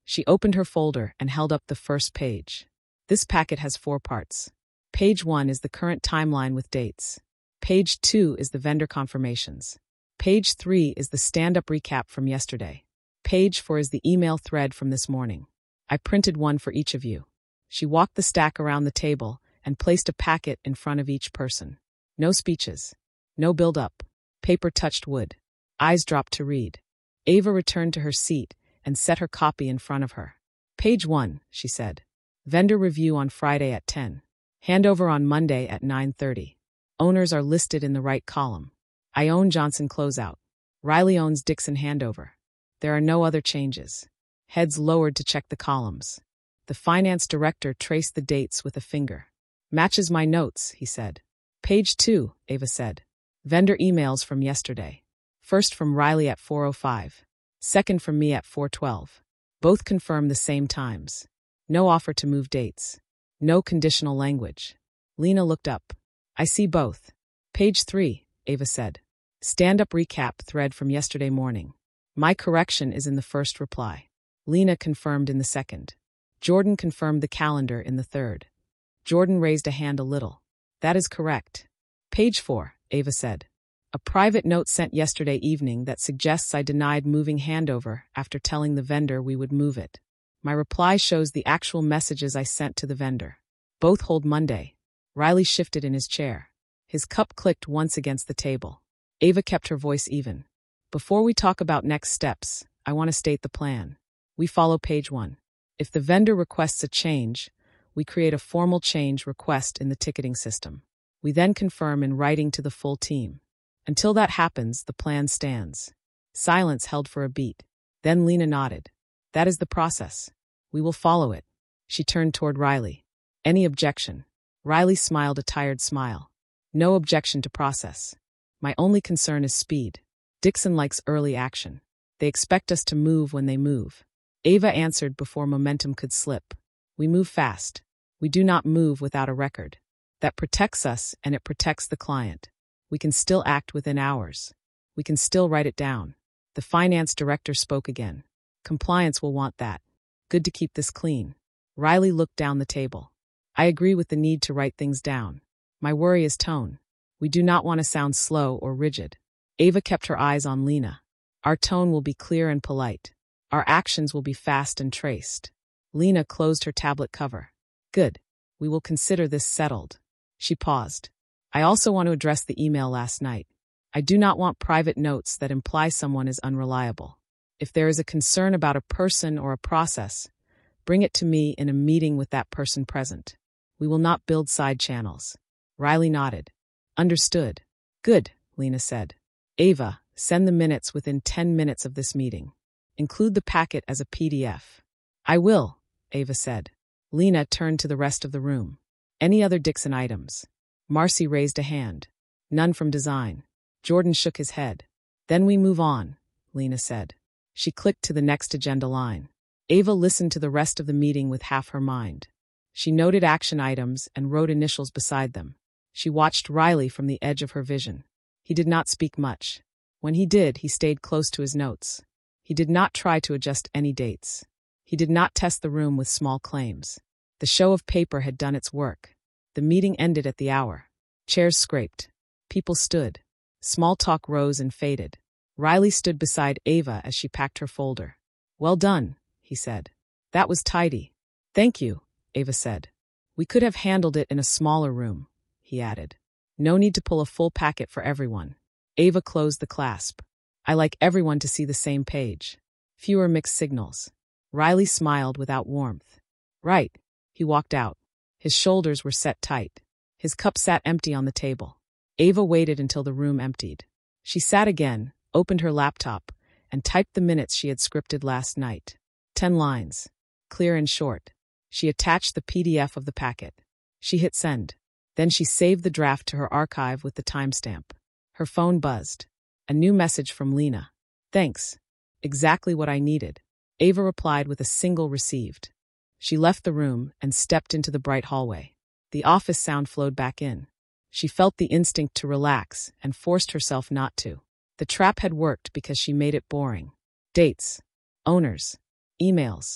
She opened her folder and held up the first page. This packet has four parts. Page one is the current timeline with dates. Page two is the vendor confirmations. Page three is the stand-up recap from yesterday. Page four is the email thread from this morning. I printed one for each of you. She walked the stack around the table and placed a packet in front of each person. No speeches. No build-up. Paper touched wood. Eyes dropped to read. Ava returned to her seat and set her copy in front of her. Page one, she said. Vendor review on Friday at ten. Handover on Monday at nine thirty. Owners are listed in the right column. I own Johnson Closeout. Riley owns Dixon Handover. There are no other changes. Heads lowered to check the columns. The finance director traced the dates with a finger. Matches my notes, he said. Page two, Ava said. Vendor emails from yesterday. First from Riley at four oh five. Second from me at four twelve. Both confirm the same times. No offer to move dates. No conditional language. Lena looked up. I see both. Page three, Ava said. Stand-up recap thread from yesterday morning. My correction is in the first reply. Lena confirmed in the second. Jordan confirmed the calendar in the third. Jordan raised a hand a little. That is correct. Page four, Ava said. A private note sent yesterday evening that suggests I denied moving handover after telling the vendor we would move it. My reply shows the actual messages I sent to the vendor. Both hold Monday. Riley shifted in his chair. His cup clicked once against the table. Ava kept her voice even. Before we talk about next steps, I want to state the plan. We follow page one. If the vendor requests a change, we create a formal change request in the ticketing system. We then confirm in writing to the full team. Until that happens, the plan stands. Silence held for a beat. Then Lena nodded. That is the process. We will follow it. She turned toward Riley. Any objection? Riley smiled a tired smile. No objection to process. My only concern is speed. Dixon likes early action. They expect us to move when they move. Ava answered before momentum could slip. We move fast. We do not move without a record. That protects us and it protects the client. We can still act within hours. We can still write it down. The finance director spoke again. Compliance will want that. Good to keep this clean. Riley looked down the table. I agree with the need to write things down. My worry is tone. We do not want to sound slow or rigid. Ava kept her eyes on Lena. Our tone will be clear and polite. Our actions will be fast and traced. Lena closed her tablet cover. Good. We will consider this settled. She paused. I also want to address the email last night. I do not want private notes that imply someone is unreliable. If there is a concern about a person or a process, bring it to me in a meeting with that person present. We will not build side channels. Riley nodded. Understood. Good, Lena said. Ava, send the minutes within ten minutes of this meeting. Include the packet as a P D F. I will, Ava said. Lena turned to the rest of the room. Any other Dixon items? Marcy raised a hand. None from design. Jordan shook his head. Then we move on, Lena said. She clicked to the next agenda line. Ava listened to the rest of the meeting with half her mind. She noted action items and wrote initials beside them. She watched Riley from the edge of her vision. He did not speak much. When he did, he stayed close to his notes. He did not try to adjust any dates. He did not test the room with small claims. The show of paper had done its work. The meeting ended at the hour. Chairs scraped. People stood. Small talk rose and faded. Riley stood beside Ava as she packed her folder. Well done, he said. That was tidy. Thank you, Ava said. We could have handled it in a smaller room, he added. No need to pull a full packet for everyone. Ava closed the clasp. I like everyone to see the same page. Fewer mixed signals. Riley smiled without warmth. Right. He walked out. His shoulders were set tight. His cup sat empty on the table. Ava waited until the room emptied. She sat again, opened her laptop, and typed the minutes she had scripted last night. Ten lines. Clear and short. She attached the P D F of the packet. She hit send. Then she saved the draft to her archive with the timestamp. Her phone buzzed. A new message from Lena. Thanks. Exactly what I needed. Ava replied with a single received. She left the room and stepped into the bright hallway. The office sound flowed back in. She felt the instinct to relax and forced herself not to. The trap had worked because she made it boring. Dates. Owners. Emails.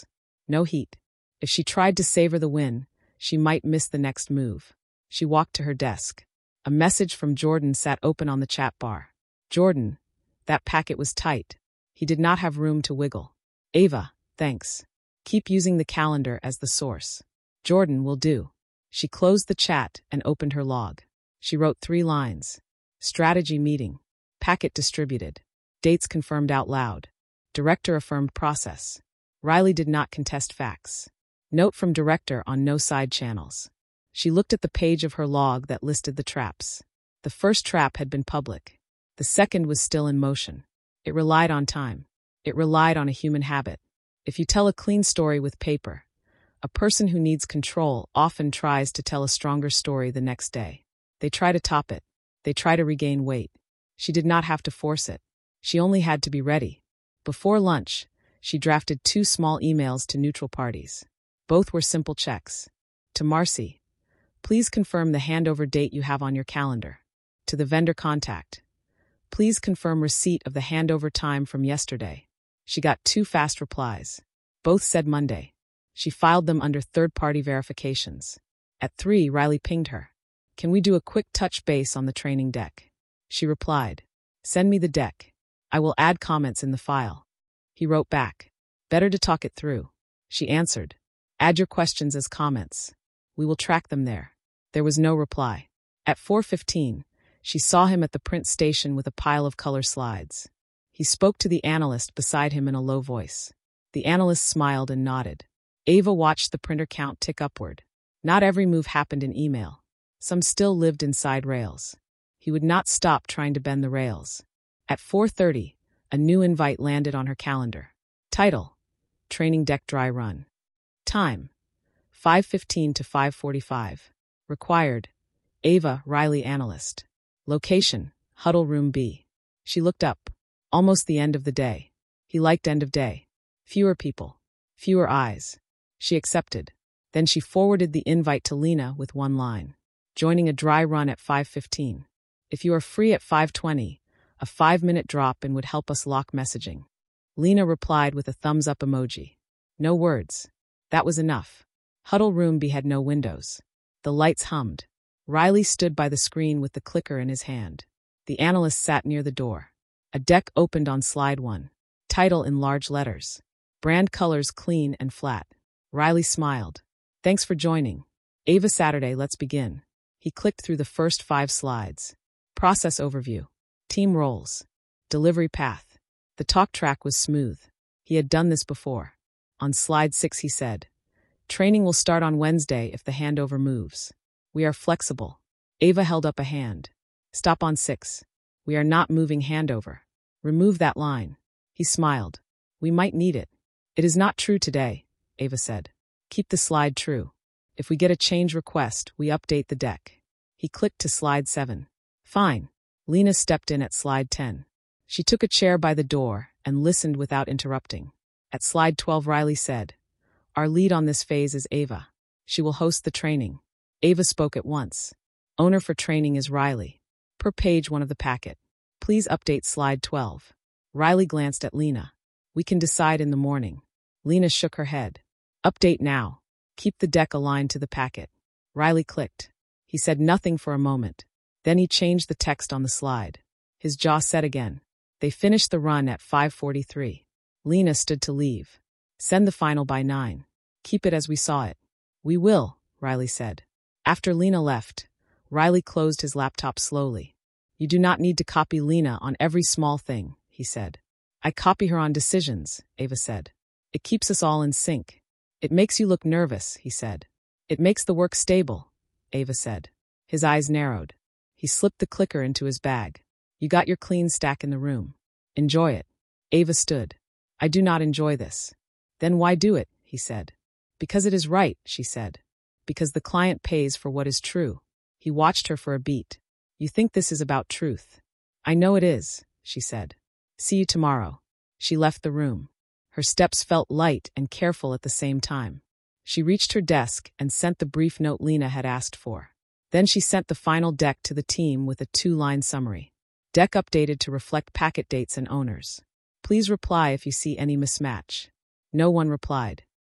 No heat. If she tried to savor the win, she might miss the next move. She walked to her desk. A message from Jordan sat open on the chat bar. Jordan, that packet was tight. He did not have room to wiggle. Ava, thanks. Keep using the calendar as the source. Jordan will do. She closed the chat and opened her log. She wrote three lines. Strategy meeting. Packet distributed. Dates confirmed out loud. Director affirmed process. Riley did not contest facts. Note from director on no side channels. She looked at the page of her log that listed the traps. The first trap had been public. The second was still in motion. It relied on time. It relied on a human habit. If you tell a clean story with paper, a person who needs control often tries to tell a stronger story the next day. They try to top it. They try to regain weight. She did not have to force it. She only had to be ready. Before lunch, she drafted two small emails to neutral parties. Both were simple checks. To Marcy, please confirm the handover date you have on your calendar. To the vendor contact, please confirm receipt of the handover time from yesterday. She got two fast replies. Both said Monday. She filed them under third-party verifications. At three, Riley pinged her. Can we do a quick touch base on the training deck? She replied. Send me the deck. I will add comments in the file. He wrote back. Better to talk it through. She answered. Add your questions as comments. We will track them there. There was no reply. At four fifteen, she saw him at the print station with a pile of color slides. He spoke to the analyst beside him in a low voice. The analyst smiled and nodded. Ava watched the printer count tick upward. Not every move happened in email. Some still lived inside rails. He would not stop trying to bend the rails. At four thirty, a new invite landed on her calendar. Title: Training Deck Dry Run. Time: five fifteen to five forty-five. Required: Ava, Riley Analyst. Location: Huddle Room B. She looked up. Almost the end of the day. He liked end of day. Fewer people. Fewer eyes. She accepted. Then she forwarded the invite to Lena with one line. Joining a dry run at five fifteen. If you are free at five twenty, a five-minute drop-in would help us lock messaging. Lena replied with a thumbs-up emoji. No words. That was enough. Huddle Room B had no windows. The lights hummed. Riley stood by the screen with the clicker in his hand. The analyst sat near the door. A deck opened on slide one. Title in large letters. Brand colors clean and flat. Riley smiled. Thanks for joining. Ava Saturday, let's begin. He clicked through the first five slides. Process overview. Team roles. Delivery path. The talk track was smooth. He had done this before. On slide six he said, training will start on Wednesday if the handover moves. We are flexible. Ava held up a hand. Stop on six. We are not moving handover. Remove that line. He smiled. We might need it. It is not true today, Ava said. Keep the slide true. If we get a change request, we update the deck. He clicked to slide seven. Fine. Lena stepped in at slide ten. She took a chair by the door and listened without interrupting. At slide twelve, Riley said, our lead on this phase is Ava. She will host the training. Ava spoke at once. Owner for training is Riley. Per page one of the packet. Please update slide twelve. Riley glanced at Lena. We can decide in the morning. Lena shook her head. Update now. Keep the deck aligned to the packet. Riley clicked. He said nothing for a moment. Then he changed the text on the slide. His jaw set again. They finished the run at five forty-three. Lena stood to leave. Send the final by nine. Keep it as we saw it. We will, Riley said. After Lena left, Riley closed his laptop slowly. You do not need to copy Lena on every small thing, he said. I copy her on decisions, Ava said. It keeps us all in sync. It makes you look nervous, he said. It makes the work stable, Ava said. His eyes narrowed. He slipped the clicker into his bag. You got your clean stack in the room. Enjoy it. Ava stood. I do not enjoy this. Then why do it, he said. Because it is right, she said. Because the client pays for what is true. He watched her for a beat. You think this is about truth. I know it is, she said. See you tomorrow. She left the room. Her steps felt light and careful at the same time. She reached her desk and sent the brief note Lena had asked for. Then she sent the final deck to the team with a two-line summary. Deck updated to reflect packet dates and owners. Please reply if you see any mismatch. No one replied.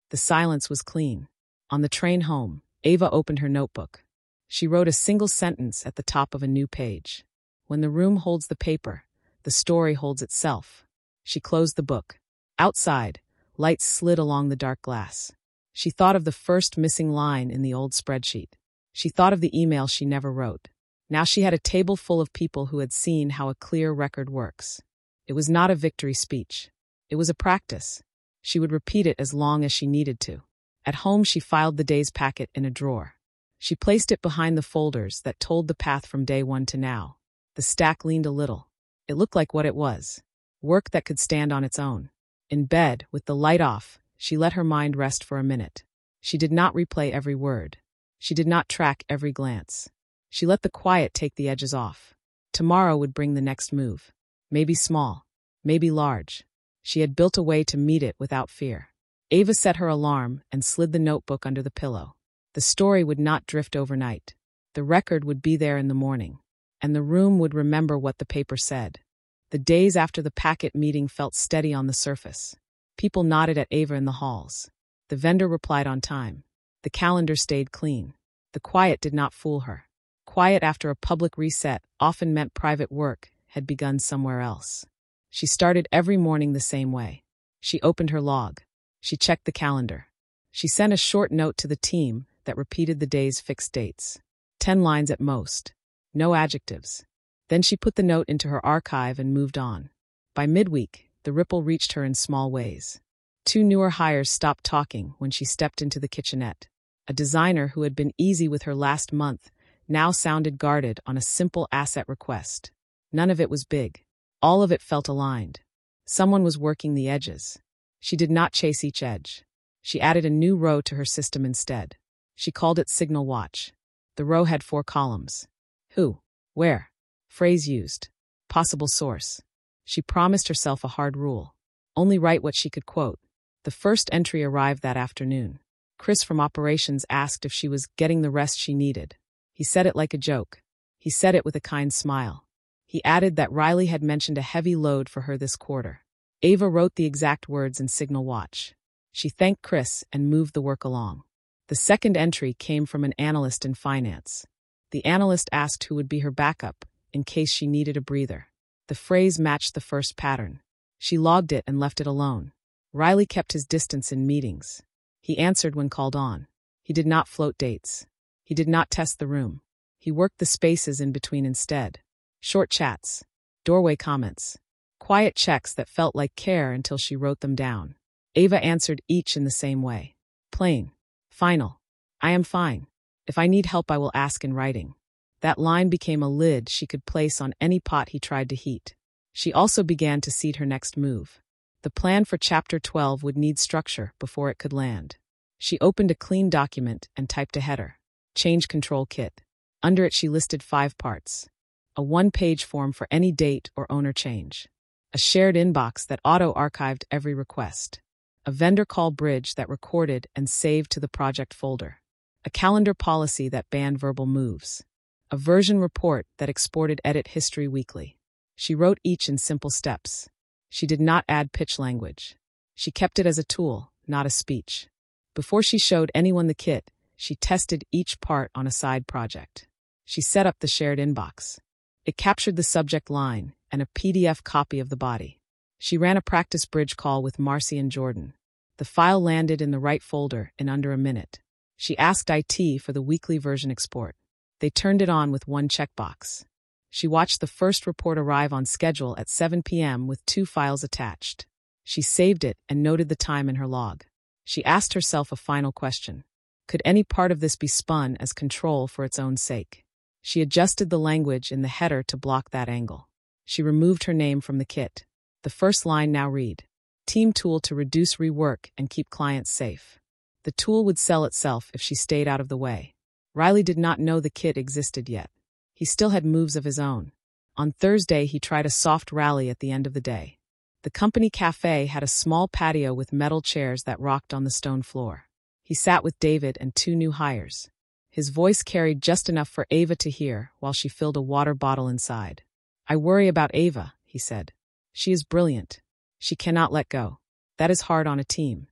The silence was clean. On the train home, Ava opened her notebook. She wrote a single sentence at the top of a new page. When the room holds the paper, the story holds itself. She closed the book. Outside, lights slid along the dark glass. She thought of the first missing line in the old spreadsheet. She thought of the email she never wrote. Now she had a table full of people who had seen how a clear record works. It was not a victory speech. It was a practice. She would repeat it as long as she needed to. At home, she filed the day's packet in a drawer. She placed it behind the folders that told the path from day one to now. The stack leaned a little. It looked like what it was. Work that could stand on its own. In bed, with the light off, she let her mind rest for a minute. She did not replay every word. She did not track every glance. She let the quiet take the edges off. Tomorrow would bring the next move. Maybe small, maybe large. She had built a way to meet it without fear. Ava set her alarm and slid the notebook under the pillow. The story would not drift overnight. The record would be there in the morning, and the room would remember what the paper said. The days after the packet meeting felt steady on the surface. People nodded at Ava in the halls. The vendor replied on time. The calendar stayed clean. The quiet did not fool her. Quiet after a public reset often meant private work had begun somewhere else. She started every morning the same way. She opened her log. She checked the calendar. She sent a short note to the team that repeated the day's fixed dates. Ten lines at most. No adjectives. Then she put the note into her archive and moved on. By midweek, the ripple reached her in small ways. Two newer hires stopped talking when she stepped into the kitchenette. A designer who had been easy with her last month now sounded guarded on a simple asset request. None of it was big. All of it felt aligned. Someone was working the edges. She did not chase each edge. She added a new row to her system instead. She called it Signal Watch. The row had four columns. Who? Where? Phrase used. Possible source. She promised herself a hard rule. Only write what she could quote. The first entry arrived that afternoon. Chris from operations asked if she was getting the rest she needed. He said it like a joke. He said it with a kind smile. He added that Riley had mentioned a heavy load for her this quarter. Ava wrote the exact words in Signal Watch. She thanked Chris and moved the work along. The second entry came from an analyst in finance. The analyst asked who would be her backup in case she needed a breather. The phrase matched the first pattern. She logged it and left it alone. Riley kept his distance in meetings. He answered when called on. He did not float dates. He did not test the room. He worked the spaces in between instead. Short chats. Doorway comments. Quiet checks that felt like care until she wrote them down. Ava answered each in the same way. Plain. Final. I am fine. If I need help, I will ask in writing. That line became a lid she could place on any pot he tried to heat. She also began to seed her next move. The plan for Chapter twelve would need structure before it could land. She opened a clean document and typed a header. Change Control Kit. Under it she listed five parts. A one-page form for any date or owner change. A shared inbox that auto-archived every request. A vendor call bridge that recorded and saved to the project folder. A calendar policy that banned verbal moves. A version report that exported edit history weekly. She wrote each in simple steps. She did not add pitch language. She kept it as a tool, not a speech. Before she showed anyone the kit, she tested each part on a side project. She set up the shared inbox. It captured the subject line and a P D F copy of the body. She ran a practice bridge call with Marcy and Jordan. The file landed in the right folder in under a minute. She asked I T for the weekly version export. They turned it on with one checkbox. She watched the first report arrive on schedule at seven p m with two files attached. She saved it and noted the time in her log. She asked herself a final question. Could any part of this be spun as control for its own sake? She adjusted the language in the header to block that angle. She removed her name from the kit. The first line now read, Team tool to reduce rework and keep clients safe. The tool would sell itself if she stayed out of the way. Riley did not know the kit existed yet. He still had moves of his own. On Thursday, he tried a soft rally at the end of the day. The company cafe had a small patio with metal chairs that rocked on the stone floor. He sat with David and two new hires. His voice carried just enough for Ava to hear while she filled a water bottle inside. I worry about Ava, he said. She is brilliant. She cannot let go. That is hard on a team.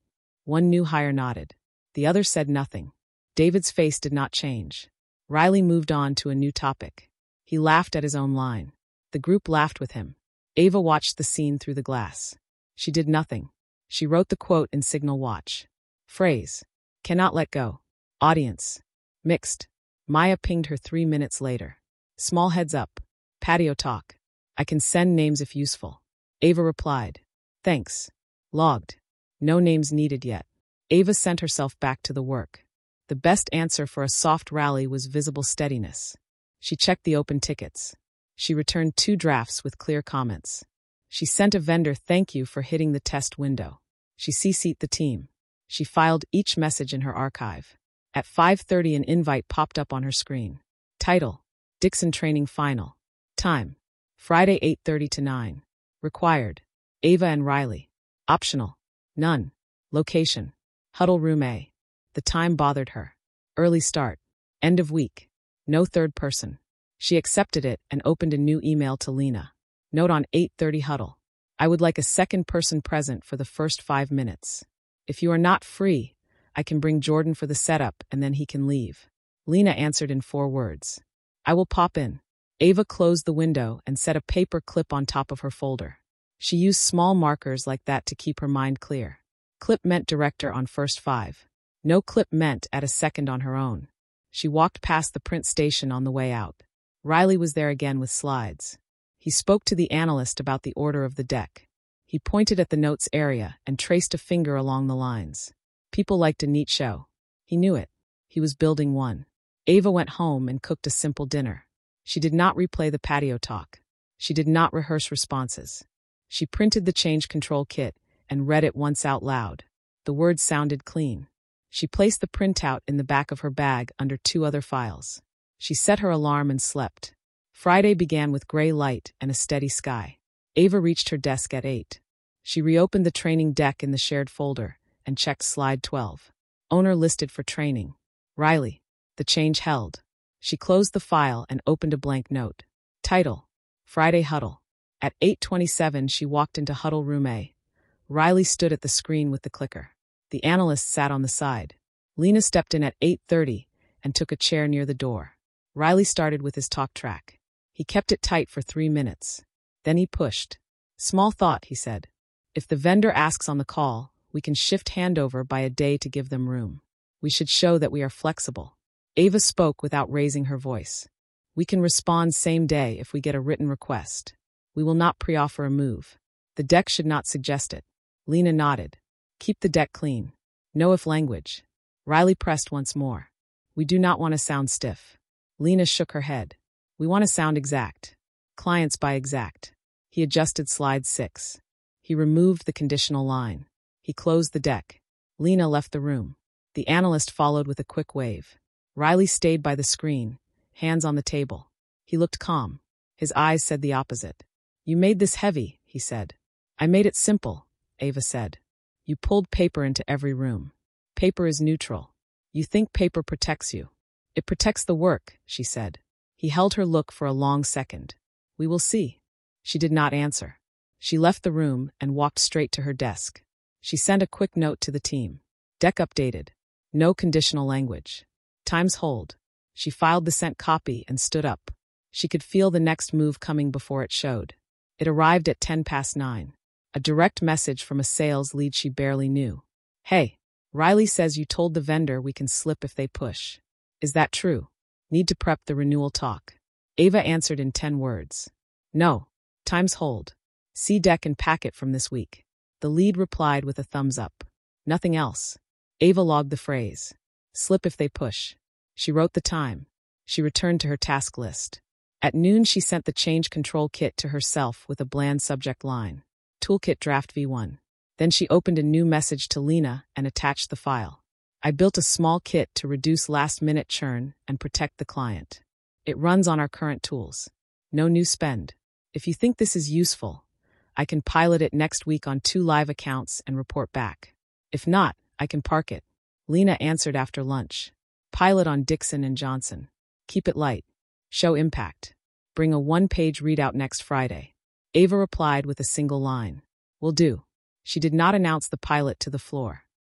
One new hire nodded. The other said nothing. David's face did not change. Riley moved on to a new topic. He laughed at his own line. The group laughed with him. Ava watched the scene through the glass. She did nothing. She wrote the quote in Signal Watch. Phrase. Cannot let go. Audience. Mixed. Maya pinged her three minutes later. Small heads up. Patio talk. I can send names if useful. Ava replied. Thanks. Logged. No names needed yet. Ava sent herself back to the work. The best answer for a soft rally was visible steadiness. She checked the open tickets. She returned two drafts with clear comments. She sent a vendor thank you for hitting the test window. She C C'd the team. She filed each message in her archive. At five thirty an invite popped up on her screen. Title. Dixon Training Final. Time. Friday eight thirty to nine. Required. Ava and Riley. Optional. None. Location. Huddle Room A. The time bothered her. Early start. End of week. No third person. She accepted it and opened a new email to Lena. Note on eight thirty huddle. I would like a second person present for the first five minutes. If you are not free, I can bring Jordan for the setup and then he can leave. Lena answered in four words. I will pop in. Ava closed the window and set a paper clip on top of her folder. She used small markers like that to keep her mind clear. Clip meant director on first five. No clip meant at a second on her own. She walked past the print station on the way out. Riley was there again with slides. He spoke to the analyst about the order of the deck. He pointed at the notes area and traced a finger along the lines. People liked a neat show. He knew it. He was building one. Ava went home and cooked a simple dinner. She did not replay the patio talk. She did not rehearse responses. She printed the change control kit and read it once out loud. The words sounded clean. She placed the printout in the back of her bag under two other files. She set her alarm and slept. Friday began with gray light and a steady sky. Ava reached her desk at eight. She reopened the training deck in the shared folder and checked slide twelve. Owner listed for training. Riley. The change held. She closed the file and opened a blank note. Title. Friday Huddle. At eight twenty-seven she walked into Huddle Room A. Riley stood at the screen with the clicker. The analyst sat on the side. Lena stepped in at eight thirty and took a chair near the door. Riley started with his talk track. He kept it tight for three minutes. Then he pushed. Small thought, he said. If the vendor asks on the call, we can shift handover by a day to give them room. We should show that we are flexible. Ava spoke without raising her voice. We can respond same day if we get a written request. We will not pre-offer a move. The deck should not suggest it. Lena nodded. Keep the deck clean. No if language. Riley pressed once more. We do not want to sound stiff. Lena shook her head. We want to sound exact. Clients buy exact. He adjusted slide six. He removed the conditional line. He closed the deck. Lena left the room. The analyst followed with a quick wave. Riley stayed by the screen, hands on the table. He looked calm. His eyes said the opposite. You made this heavy, he said. I made it simple, Ava said. You pulled paper into every room. Paper is neutral. You think paper protects you. It protects the work, she said. He held her look for a long second. We will see. She did not answer. She left the room and walked straight to her desk. She sent a quick note to the team. Deck updated. No conditional language. Times hold. She filed the sent copy and stood up. She could feel the next move coming before it showed. It arrived at ten past nine. A direct message from a sales lead she barely knew. Hey, Riley says you told the vendor we can slip if they push. Is that true? Need to prep the renewal talk. Ava answered in ten words. No. Times hold. See deck and packet from this week. The lead replied with a thumbs up. Nothing else. Ava logged the phrase. Slip if they push. She wrote the time. She returned to her task list. At noon she sent the change control kit to herself with a bland subject line. Toolkit draft V one. Then she opened a new message to Lena and attached the file. I built a small kit to reduce last-minute churn and protect the client. It runs on our current tools. No new spend. If you think this is useful, I can pilot it next week on two live accounts and report back. If not, I can park it. Lena answered after lunch. Pilot on Dixon and Johnson. Keep it light. Show impact. Bring a one-page readout next Friday. Ava replied with a single line. Will do. She did not announce the pilot to the floor.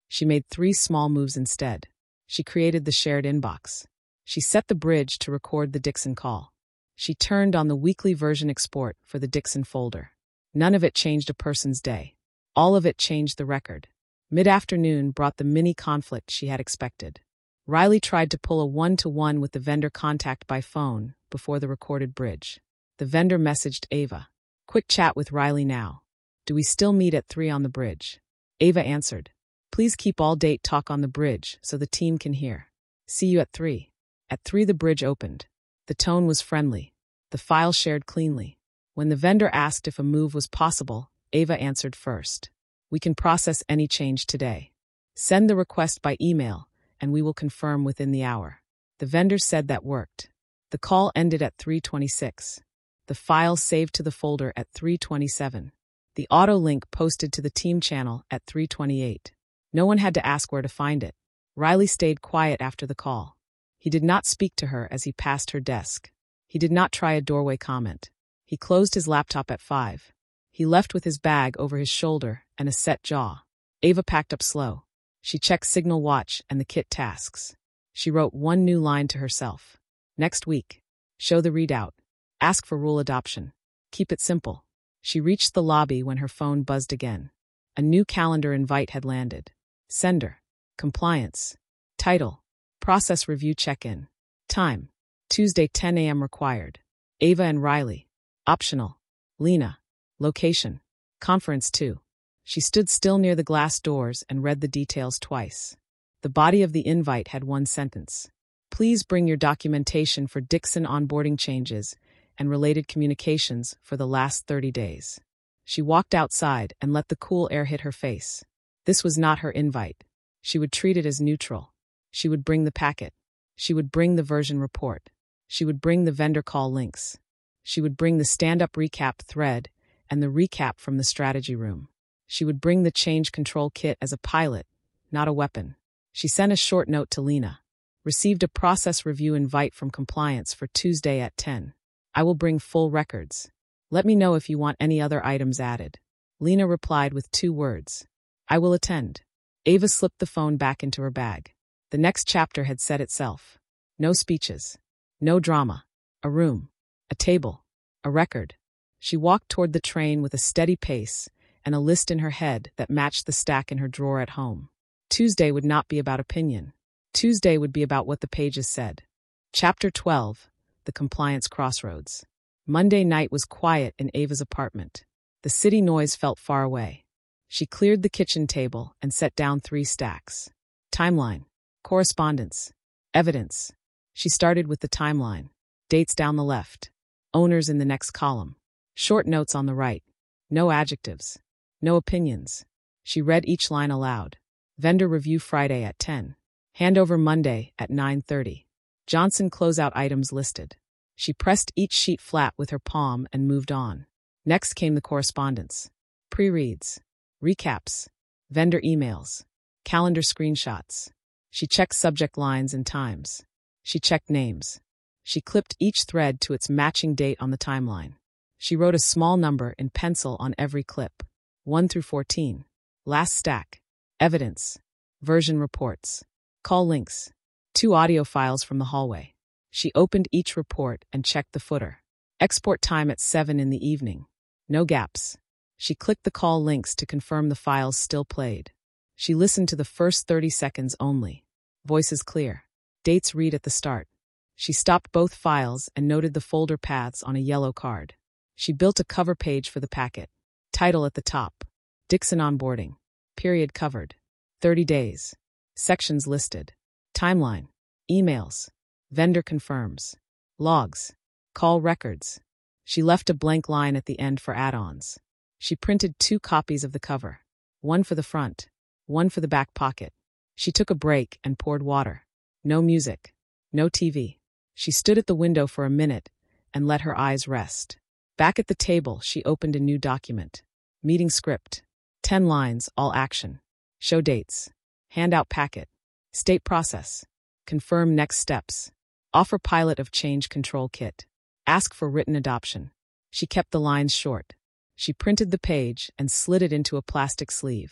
She made three small moves instead. She created the shared inbox. She set the bridge to record the Dixon call. She turned on the weekly version export for the Dixon folder. None of it changed a person's day. All of it changed the record. Mid-afternoon brought the mini conflict she had expected. Riley tried to pull a one-to-one with the vendor contact by phone before the recorded bridge. The vendor messaged Ava. Quick chat with Riley now. Do we still meet at three on the bridge? Ava answered. Please keep all date talk on the bridge so the team can hear. See you at three. At three the bridge opened. The tone was friendly. The file shared cleanly. When the vendor asked if a move was possible, Ava answered first. We can process any change today. Send the request by email, and we will confirm within the hour. The vendor said that worked. The call ended at three twenty-six. The file saved to the folder at three twenty-seven. The auto link posted to the team channel at three twenty-eight. No one had to ask where to find it. Riley stayed quiet after the call. He did not speak to her as he passed her desk. He did not try a doorway comment. He closed his laptop at five. He left with his bag over his shoulder and a set jaw. Ava packed up slow. She checked Signal Watch and the kit tasks. She wrote one new line to herself. Next week. Show the readout. Ask for rule adoption. Keep it simple. She reached the lobby when her phone buzzed again. A new calendar invite had landed. Sender. Compliance. Title. Process review check-in. Time. Tuesday ten a m required. Ava and Riley. Optional. Lena. Location. Conference two. She stood still near the glass doors and read the details twice. The body of the invite had one sentence. Please bring your documentation for Dixon onboarding changes and related communications for the last thirty days. She walked outside and let the cool air hit her face. This was not her invite. She would treat it as neutral. She would bring the packet. She would bring the version report. She would bring the vendor call links. She would bring the stand-up recap thread and the recap from the strategy room. She would bring the change control kit as a pilot, not a weapon. She sent a short note to Lena. Received a process review invite from compliance for Tuesday at ten. I will bring full records. Let me know if you want any other items added. Lena replied with two words. I will attend. Ava slipped the phone back into her bag. The next chapter had said itself. No speeches. No drama. A room. A table. A record. She walked toward the train with a steady pace and a list in her head that matched the stack in her drawer at home. Tuesday would not be about opinion. Tuesday would be about what the pages said. Chapter twelve. The Compliance Crossroads. Monday night was quiet in Ava's apartment. The city noise felt far away. She cleared the kitchen table and set down three stacks. Timeline. Correspondence. Evidence. She started with the timeline. Dates down the left. Owners in the next column. Short notes on the right. No adjectives. No opinions. She read each line aloud. Vendor review Friday at ten. Handover Monday at nine thirty. Johnson closeout items listed. She pressed each sheet flat with her palm and moved on. Next came the correspondence. Pre-reads. Recaps. Vendor emails. Calendar screenshots. She checked subject lines and times. She checked names. She clipped each thread to its matching date on the timeline. She wrote a small number in pencil on every clip. one through fourteen. Last stack. Evidence. Version reports. Call links. Two audio files from the hallway. She opened each report and checked the footer. Export time at seven in the evening. No gaps. She clicked the call links to confirm the files still played. She listened to the first thirty seconds only. Voices clear. Dates read at the start. She stopped both files and noted the folder paths on a yellow card. She built a cover page for the packet. Title at the top. Dixon onboarding. Period covered. thirty days. Sections listed. Timeline. Emails. Vendor confirms. Logs. Call records. She left a blank line at the end for add-ons. She printed two copies of the cover. One for the front. One for the back pocket. She took a break and poured water. No music. No T V. She stood at the window for a minute and let her eyes rest. Back at the table, she opened a new document. Meeting script. Ten lines, all action. Show dates. Handout packet. State process. Confirm next steps. Offer pilot of change control kit. Ask for written adoption. She kept the lines short. She printed the page and slid it into a plastic sleeve.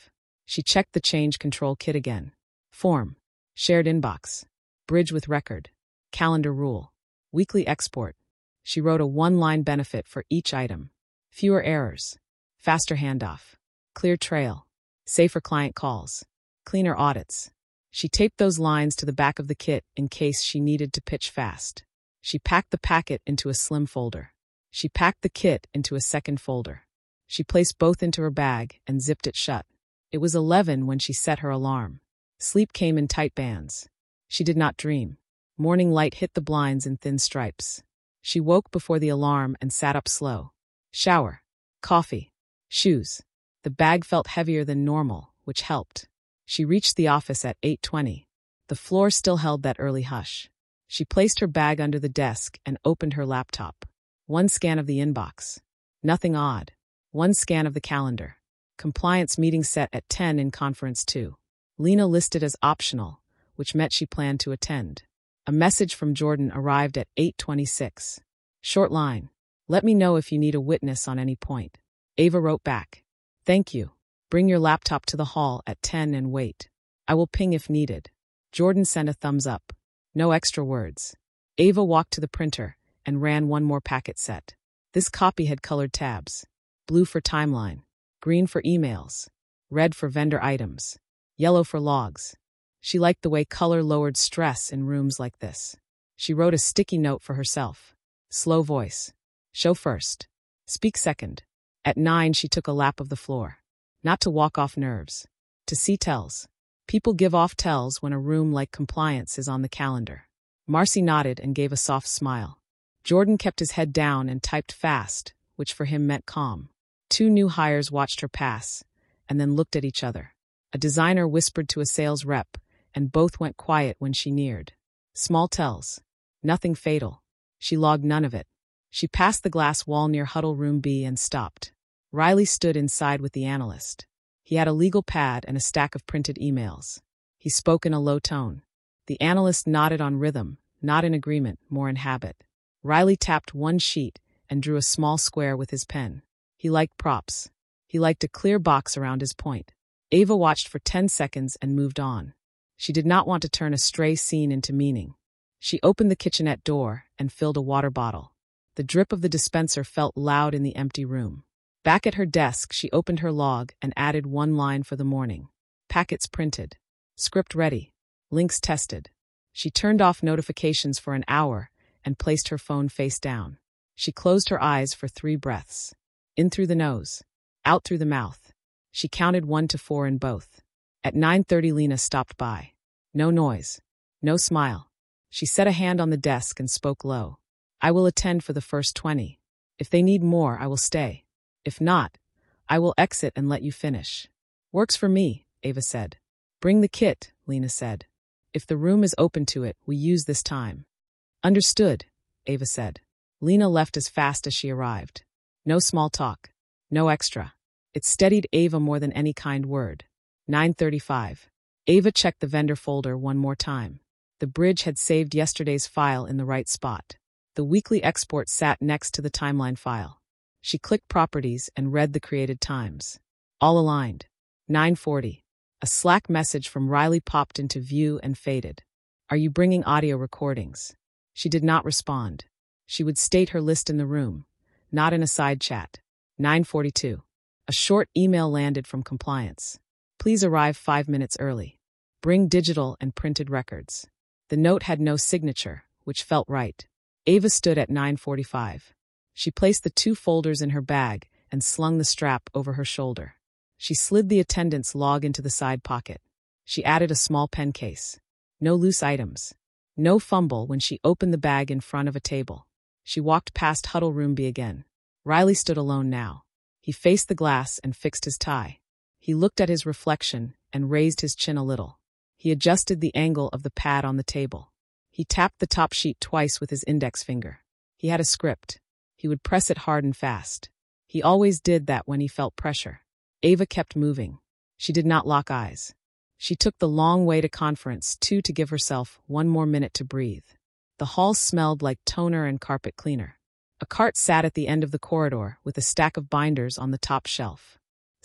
She checked the change control kit again. Form. Shared inbox. Bridge with record. Calendar rule. Weekly export. She wrote a one-line benefit for each item. Fewer errors. Faster handoff. Clear trail. Safer client calls. Cleaner audits. She taped those lines to the back of the kit in case she needed to pitch fast. She packed the packet into a slim folder. She packed the kit into a second folder. She placed both into her bag and zipped it shut. It was eleven when she set her alarm. Sleep came in tight bands. She did not dream. Morning light hit the blinds in thin stripes. She woke before the alarm and sat up slow. Shower. Coffee. Shoes. The bag felt heavier than normal, which helped. She reached the office at eight twenty. The floor still held that early hush. She placed her bag under the desk and opened her laptop. One scan of the inbox. Nothing odd. One scan of the calendar. Compliance meeting set at ten in conference two. Lena listed as optional, which meant she planned to attend. A message from Jordan arrived at eight twenty-six. Short line. Let me know if you need a witness on any point. Ava wrote back. Thank you. Bring your laptop to the hall at ten and wait. I will ping if needed. Jordan sent a thumbs up. No extra words. Ava walked to the printer and ran one more packet set. This copy had colored tabs. Blue for timeline. Green for emails. Red for vendor items. Yellow for logs. She liked the way color lowered stress in rooms like this. She wrote a sticky note for herself. Slow voice. Show first. Speak second. At nine, she took a lap of the floor. Not to walk off nerves. To see tells. People give off tells when a room like compliance is on the calendar. Marcy nodded and gave a soft smile. Jordan kept his head down and typed fast, which for him meant calm. Two new hires watched her pass, and then looked at each other. A designer whispered to a sales rep, and both went quiet when she neared. Small tells. Nothing fatal. She logged none of it. She passed the glass wall near huddle room B and stopped. Riley stood inside with the analyst. He had a legal pad and a stack of printed emails. He spoke in a low tone. The analyst nodded on rhythm, not in agreement, more in habit. Riley tapped one sheet and drew a small square with his pen. He liked props. He liked a clear box around his point. Ava watched for ten seconds and moved on. She did not want to turn a stray scene into meaning. She opened the kitchenette door and filled a water bottle. The drip of the dispenser felt loud in the empty room. Back at her desk, she opened her log and added one line for the morning. Packets printed. Script ready. Links tested. She turned off notifications for an hour and placed her phone face down. She closed her eyes for three breaths. In through the nose. Out through the mouth. She counted one to four in both. At nine thirty, Lena stopped by. No noise. No smile. She set a hand on the desk and spoke low. I will attend for the first twenty. If they need more, I will stay. If not, I will exit and let you finish. Works for me, Ava said. Bring the kit, Lena said. If the room is open to it, we use this time. Understood, Ava said. Lena left as fast as she arrived. No small talk. No extra. It steadied Ava more than any kind word. nine thirty-five. Ava checked the vendor folder one more time. The bridge had saved yesterday's file in the right spot. The weekly export sat next to the timeline file. She clicked Properties and read the created times. All aligned. nine forty. A Slack message from Riley popped into view and faded. Are you bringing audio recordings? She did not respond. She would state her list in the room, not in a side chat. nine forty-two. A short email landed from compliance. Please arrive five minutes early. Bring digital and printed records. The note had no signature, which felt right. Ava stood at nine forty-five. She placed the two folders in her bag and slung the strap over her shoulder. She slid the attendant's log into the side pocket. She added a small pen case. No loose items. No fumble when she opened the bag in front of a table. She walked past Huddle Room B again. Riley stood alone now. He faced the glass and fixed his tie. He looked at his reflection and raised his chin a little. He adjusted the angle of the pad on the table. He tapped the top sheet twice with his index finger. He had a script. He would press it hard and fast. He always did that when he felt pressure. Ava kept moving. She did not lock eyes. She took the long way to conference two to give herself one more minute to breathe. The hall smelled like toner and carpet cleaner. A cart sat at the end of the corridor with a stack of binders on the top shelf.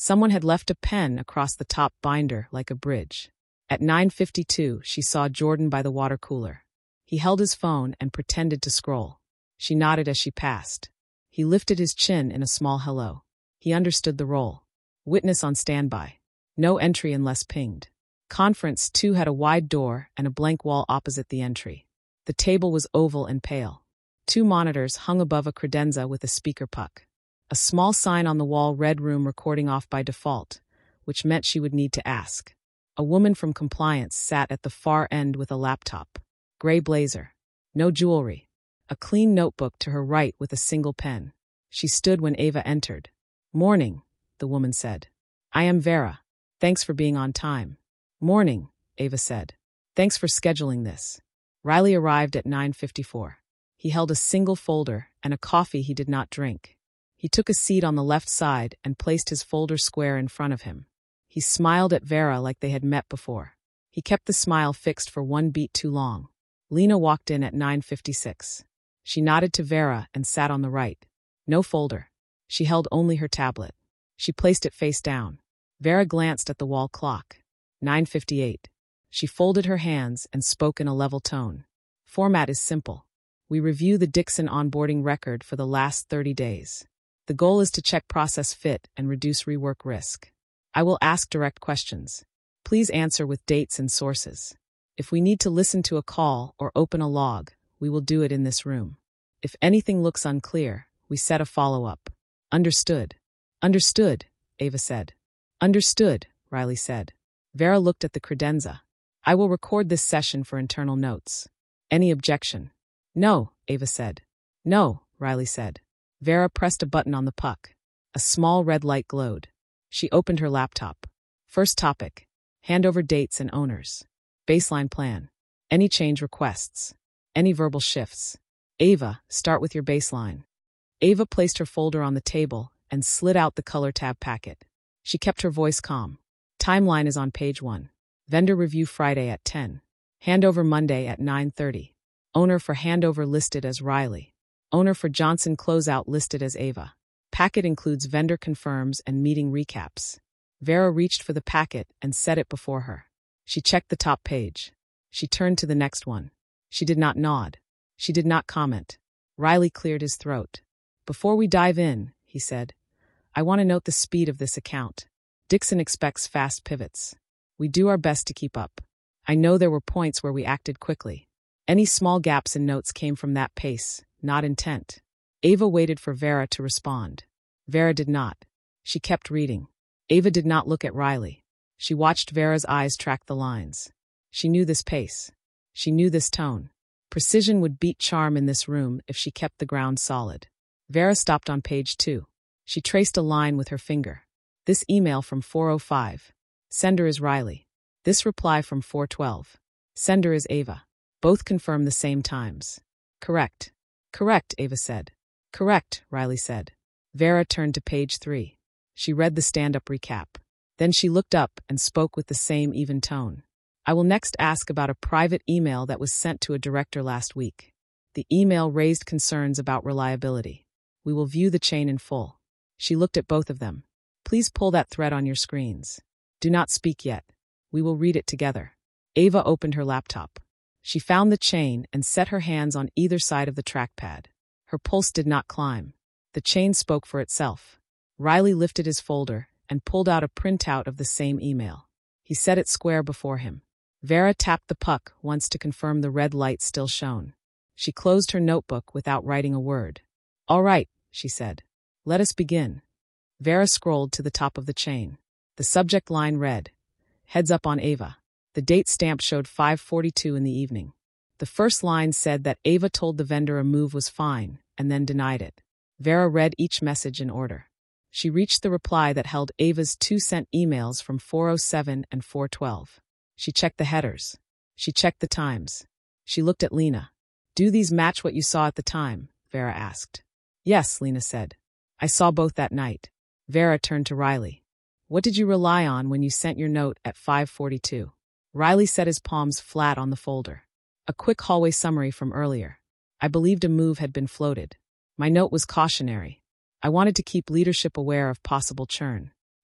Someone had left a pen across the top binder like a bridge. At nine fifty-two, she saw Jordan by the water cooler. He held his phone and pretended to scroll. She nodded as she passed. He lifted his chin in a small hello. He understood the role. Witness on standby. No entry unless pinged. Conference two had a wide door and a blank wall opposite the entry. The table was oval and pale. Two monitors hung above a credenza with a speaker puck. A small sign on the wall read room recording off by default, which meant she would need to ask. A woman from compliance sat at the far end with a laptop. Gray blazer. No jewelry. A clean notebook to her right with a single pen. She stood when Ava entered. "Morning," the woman said. "I am Vera. Thanks for being on time." "Morning," Ava said. "Thanks for scheduling this." Riley arrived at nine fifty-four. He held a single folder and a coffee he did not drink. He took a seat on the left side and placed his folder square in front of him. He smiled at Vera like they had met before. He kept the smile fixed for one beat too long. Lena walked in at nine fifty-six. She nodded to Vera and sat on the right. No folder. She held only her tablet. She placed it face down. Vera glanced at the wall clock. nine fifty-eight. She folded her hands and spoke in a level tone. "Format is simple. We review the Dixon onboarding record for the last thirty days. The goal is to check process fit and reduce rework risk. I will ask direct questions. Please answer with dates and sources. If we need to listen to a call or open a log, we will do it in this room. If anything looks unclear, we set a follow-up." "Understood." "Understood," Ava said. "Understood," Riley said. Vera looked at the credenza. "I will record this session for internal notes. Any objection?" "No," Ava said. "No," Riley said. Vera pressed a button on the puck. A small red light glowed. She opened her laptop. First topic. Handover dates and owners. Baseline plan. Any change requests. Any verbal shifts. "Ava, start with your baseline." Ava placed her folder on the table and slid out the color tab packet. She kept her voice calm. Timeline is on page one. Vendor review Friday at ten. Handover Monday at nine thirty. Owner for handover listed as Riley. Owner for Johnson closeout listed as Ava. Packet includes vendor confirms and meeting recaps. Vera reached for the packet and set it before her. She checked the top page. She turned to the next one. She did not nod. She did not comment. Riley cleared his throat. "Before we dive in," he said, "I want to note the speed of this account. Dixon expects fast pivots. We do our best to keep up. I know there were points where we acted quickly. Any small gaps in notes came from that pace, not intent." Ava waited for Vera to respond. Vera did not. She kept reading. Ava did not look at Riley. She watched Vera's eyes track the lines. She knew this pace. She knew this tone. Precision would beat charm in this room if she kept the ground solid. Vera stopped on page two. She traced a line with her finger. This email from four oh five. Sender is Riley. This reply from four twelve. Sender is Ava. Both confirm the same times. "Correct." "Correct," Ava said. "Correct," Riley said. Vera turned to page three. She read the stand-up recap. Then she looked up and spoke with the same even tone. "I will next ask about a private email that was sent to a director last week. The email raised concerns about reliability. We will view the chain in full." She looked at both of them. "Please pull that thread on your screens. Do not speak yet. We will read it together." Ava opened her laptop. She found the chain and set her hands on either side of the trackpad. Her pulse did not climb. The chain spoke for itself. Riley lifted his folder and pulled out a printout of the same email. He set it square before him. Vera tapped the puck once to confirm the red light still shone. She closed her notebook without writing a word. "All right," she said. "Let us begin." Vera scrolled to the top of the chain. The subject line read, "Heads up on Ava." The date stamp showed five forty-two in the evening. The first line said that Ava told the vendor a move was fine, and then denied it. Vera read each message in order. She reached the reply that held Ava's two sent emails from four oh seven and four twelve. She checked the headers. She checked the times. She looked at Lena. "Do these match what you saw at the time?" Vera asked. "Yes," Lena said. "I saw both that night." Vera turned to Riley. "What did you rely on when you sent your note at five forty-two? Riley set his palms flat on the folder. "A quick hallway summary from earlier. I believed a move had been floated. My note was cautionary. I wanted to keep leadership aware of possible churn."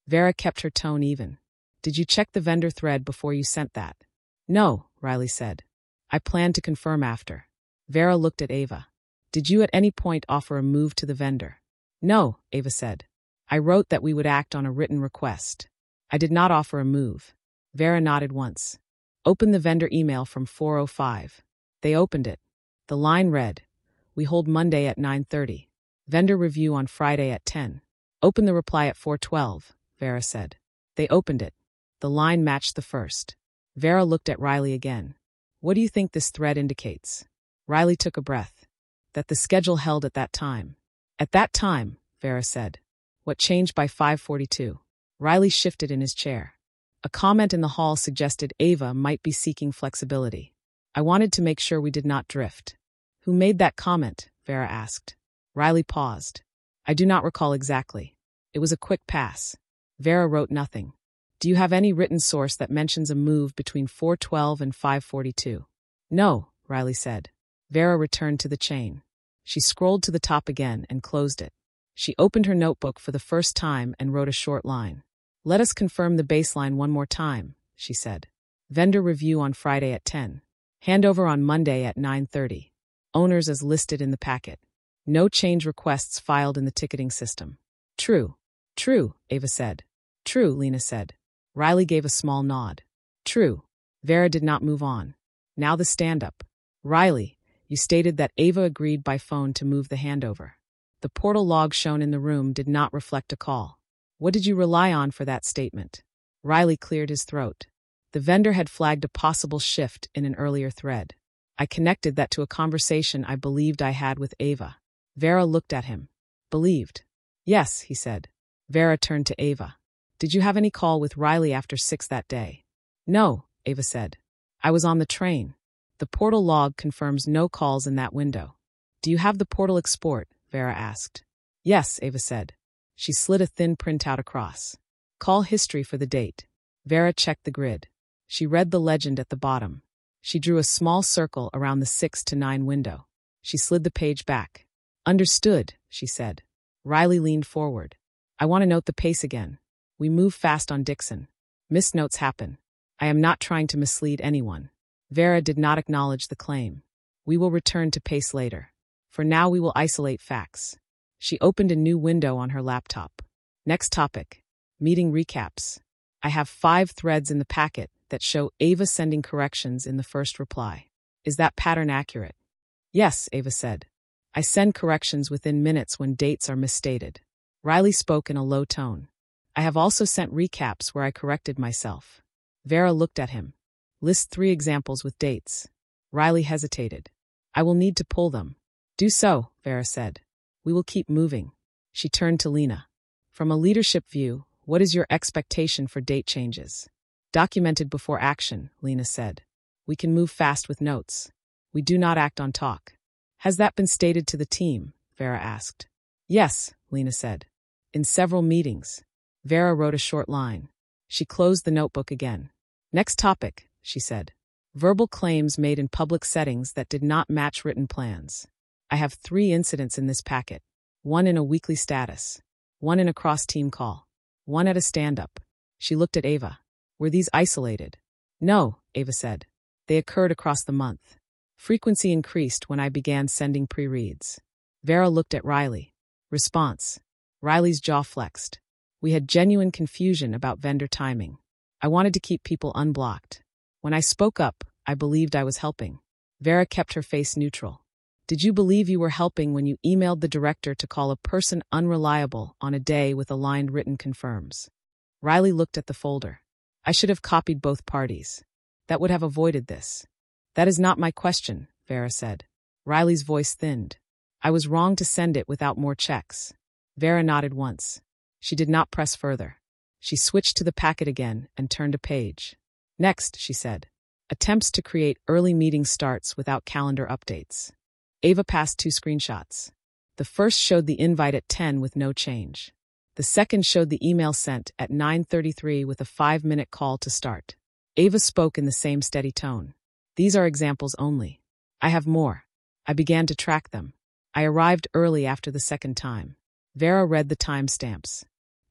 Vera kept her tone even. Did you check the vendor thread before you sent that? No, Riley said. I plan to confirm after. Vera looked at Ava. Did you at any point offer a move to the vendor? No, Ava said. I wrote that we would act on a written request. I did not offer a move. Vera nodded once. Open the vendor email from four oh five. They opened it. The line read, we hold Monday at nine thirty. Vendor review on Friday at ten. Open the reply at four twelve, Vera said. They opened it. The line matched the first. Vera looked at Riley again. What do you think this thread indicates? Riley took a breath. That the schedule held at that time. At that time, Vera said. What changed by five forty-two? Riley shifted in his chair. A comment in the hall suggested Ava might be seeking flexibility. I wanted to make sure we did not drift. Who made that comment? Vera asked. Riley paused. I do not recall exactly. It was a quick pass. Vera wrote nothing. Do you have any written source that mentions a move between four twelve and five forty-two? No, Riley said. Vera returned to the chain. She scrolled to the top again and closed it. She opened her notebook for the first time and wrote a short line. Let us confirm the baseline one more time, she said. Vendor review on Friday at ten. Handover on Monday at nine thirty. Owners as listed in the packet. No change requests filed in the ticketing system. True. True, Ava said. True, Lena said. Riley gave a small nod. True. Vera did not move on. Now the stand-up. Riley, you stated that Ava agreed by phone to move the handover. The portal log shown in the room did not reflect a call. What did you rely on for that statement? Riley cleared his throat. The vendor had flagged a possible shift in an earlier thread. I connected that to a conversation I believed I had with Ava. Vera looked at him. Believed? Yes, he said. Vera turned to Ava. Did you have any call with Riley after six that day? No, Ava said. I was on the train. The portal log confirms no calls in that window. Do you have the portal export? Vera asked. Yes, Ava said. She slid a thin printout across. Call history for the date. Vera checked the grid. She read the legend at the bottom. She drew a small circle around the six to nine window. She slid the page back. Understood, she said. Riley leaned forward. I want to note the pace again. We move fast on Dixon. Misnotes happen. I am not trying to mislead anyone. Vera did not acknowledge the claim. We will return to pace later. For now we will isolate facts. She opened a new window on her laptop. Next topic. Meeting recaps. I have five threads in the packet that show Ava sending corrections in the first reply. Is that pattern accurate? Yes, Ava said. I send corrections within minutes when dates are misstated. Riley spoke in a low tone. I have also sent recaps where I corrected myself. Vera looked at him. List three examples with dates. Riley hesitated. I will need to pull them. Do so, Vera said. We will keep moving. She turned to Lena. From a leadership view, what is your expectation for date changes? Documented before action, Lena said. We can move fast with notes. We do not act on talk. Has that been stated to the team? Vera asked. Yes, Lena said. In several meetings. Vera wrote a short line. She closed the notebook again. Next topic, she said. Verbal claims made in public settings that did not match written plans. I have three incidents in this packet. One in a weekly status. One in a cross-team call. One at a stand-up. She looked at Ava. Were these isolated? No, Ava said. They occurred across the month. Frequency increased when I began sending pre-reads. Vera looked at Riley. Response. Riley's jaw flexed. We had genuine confusion about vendor timing. I wanted to keep people unblocked. When I spoke up, I believed I was helping. Vera kept her face neutral. Did you believe you were helping when you emailed the director to call a person unreliable on a day with aligned written confirms? Riley looked at the folder. I should have copied both parties. That would have avoided this. That is not my question, Vera said. Riley's voice thinned. I was wrong to send it without more checks. Vera nodded once. She did not press further. She switched to the packet again and turned a page. Next, she said. Attempts to create early meeting starts without calendar updates. Ava passed two screenshots. The first showed the invite at ten with no change. The second showed the email sent at nine thirty-three with a five-minute call to start. Ava spoke in the same steady tone. These are examples only. I have more. I began to track them. I arrived early after the second time. Vera read the timestamps.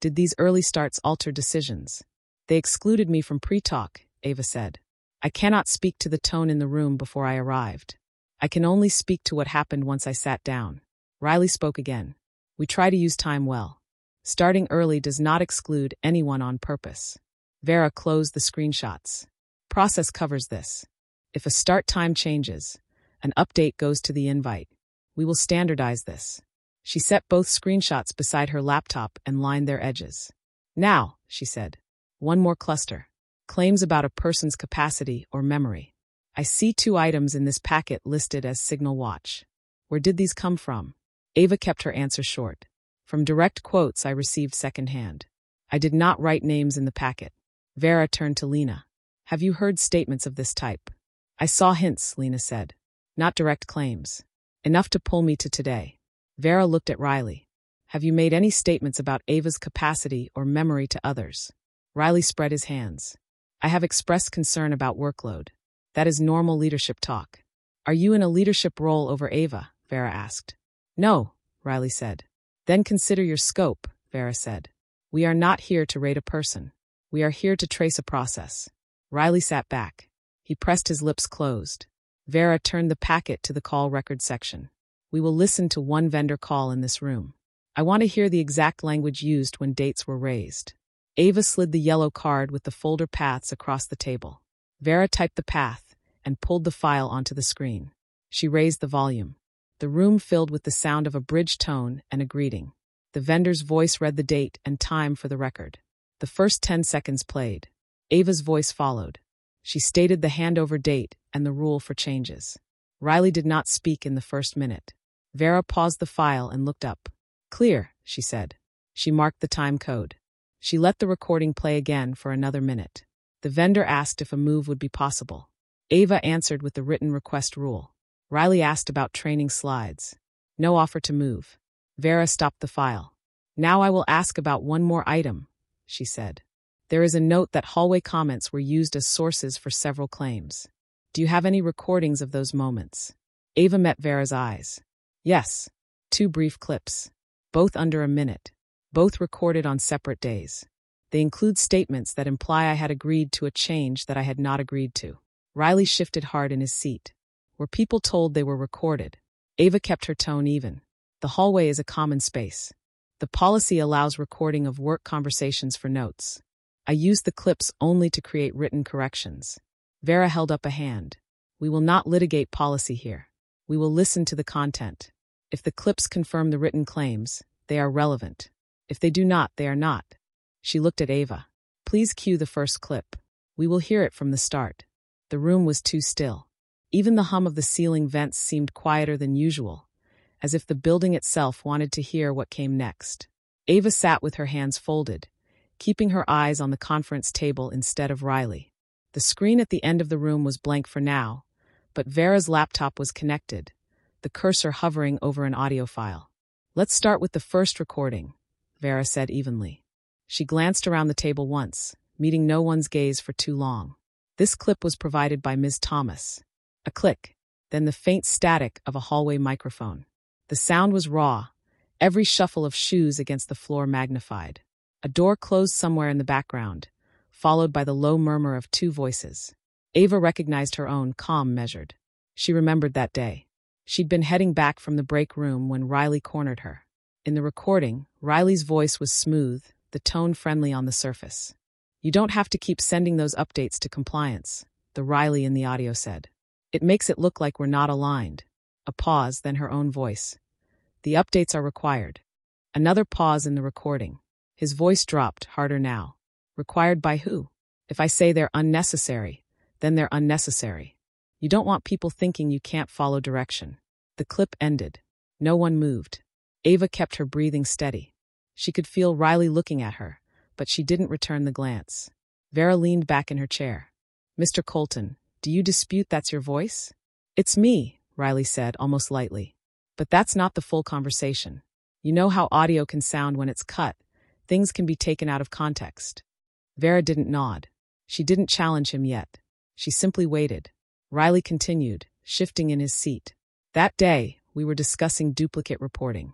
Did these early starts alter decisions? They excluded me from pre-talk, Ava said. I cannot speak to the tone in the room before I arrived. I can only speak to what happened once I sat down. Riley spoke again. We try to use time well. Starting early does not exclude anyone on purpose. Vera closed the screenshots. Process covers this. If a start time changes, an update goes to the invite. We will standardize this. She set both screenshots beside her laptop and lined their edges. Now, she said. One more cluster. Claims about a person's capacity or memory. I see two items in this packet listed as Signal Watch. Where did these come from? Ava kept her answer short. From direct quotes I received secondhand. I did not write names in the packet. Vera turned to Lena. Have you heard statements of this type? I saw hints, Lena said. Not direct claims. Enough to pull me to today. Vera looked at Riley. Have you made any statements about Ava's capacity or memory to others? Riley spread his hands. I have expressed concern about workload. That is normal leadership talk. Are you in a leadership role over Ava? Vera asked. No, Riley said. Then consider your scope, Vera said. We are not here to rate a person. We are here to trace a process. Riley sat back. He pressed his lips closed. Vera turned the packet to the call record section. We will listen to one vendor call in this room. I want to hear the exact language used when dates were raised. Ava slid the yellow card with the folder paths across the table. Vera typed the path and pulled the file onto the screen. She raised the volume. The room filled with the sound of a bridge tone and a greeting. The vendor's voice read the date and time for the record. The first ten seconds played. Ava's voice followed. She stated the handover date and the rule for changes. Riley did not speak in the first minute. Vera paused the file and looked up. Clear, she said. She marked the time code. She let the recording play again for another minute. The vendor asked if a move would be possible. Ava answered with the written request rule. Riley asked about training slides. No offer to move. Vera stopped the file. Now I will ask about one more item, she said. There is a note that hallway comments were used as sources for several claims. Do you have any recordings of those moments? Ava met Vera's eyes. Yes. Two brief clips. Both under a minute. Both recorded on separate days. They include statements that imply I had agreed to a change that I had not agreed to. Riley shifted hard in his seat. Were people told they were recorded? Ava kept her tone even. The hallway is a common space. The policy allows recording of work conversations for notes. I used the clips only to create written corrections. Vera held up a hand. We will not litigate policy here. We will listen to the content. If the clips confirm the written claims, they are relevant. If they do not, they are not. She looked at Ava. Please cue the first clip. We will hear it from the start. The room was too still. Even the hum of the ceiling vents seemed quieter than usual, as if the building itself wanted to hear what came next. Ava sat with her hands folded, keeping her eyes on the conference table instead of Riley. The screen at the end of the room was blank for now, but Vera's laptop was connected, the cursor hovering over an audio file. Let's start with the first recording, Vera said evenly. She glanced around the table once, meeting no one's gaze for too long. This clip was provided by Miz Thomas. A click, then the faint static of a hallway microphone. The sound was raw, every shuffle of shoes against the floor magnified. A door closed somewhere in the background, followed by the low murmur of two voices. Ava recognized her own, calm, measured. She remembered that day. She'd been heading back from the break room when Riley cornered her. In the recording, Riley's voice was smooth, the tone friendly on the surface. You don't have to keep sending those updates to compliance, the Riley in the audio said. It makes it look like we're not aligned. A pause, then her own voice. The updates are required. Another pause in the recording. His voice dropped, harder now. Required by who? If I say they're unnecessary, then they're unnecessary. You don't want people thinking you can't follow direction. The clip ended. No one moved. Ava kept her breathing steady. She could feel Riley looking at her, but she didn't return the glance. Vera leaned back in her chair. Mister Colton, do you dispute that's your voice? It's me, Riley said, almost lightly. But that's not the full conversation. You know how audio can sound when it's cut. Things can be taken out of context. Vera didn't nod. She didn't challenge him yet. She simply waited. Riley continued, shifting in his seat. That day, we were discussing duplicate reporting.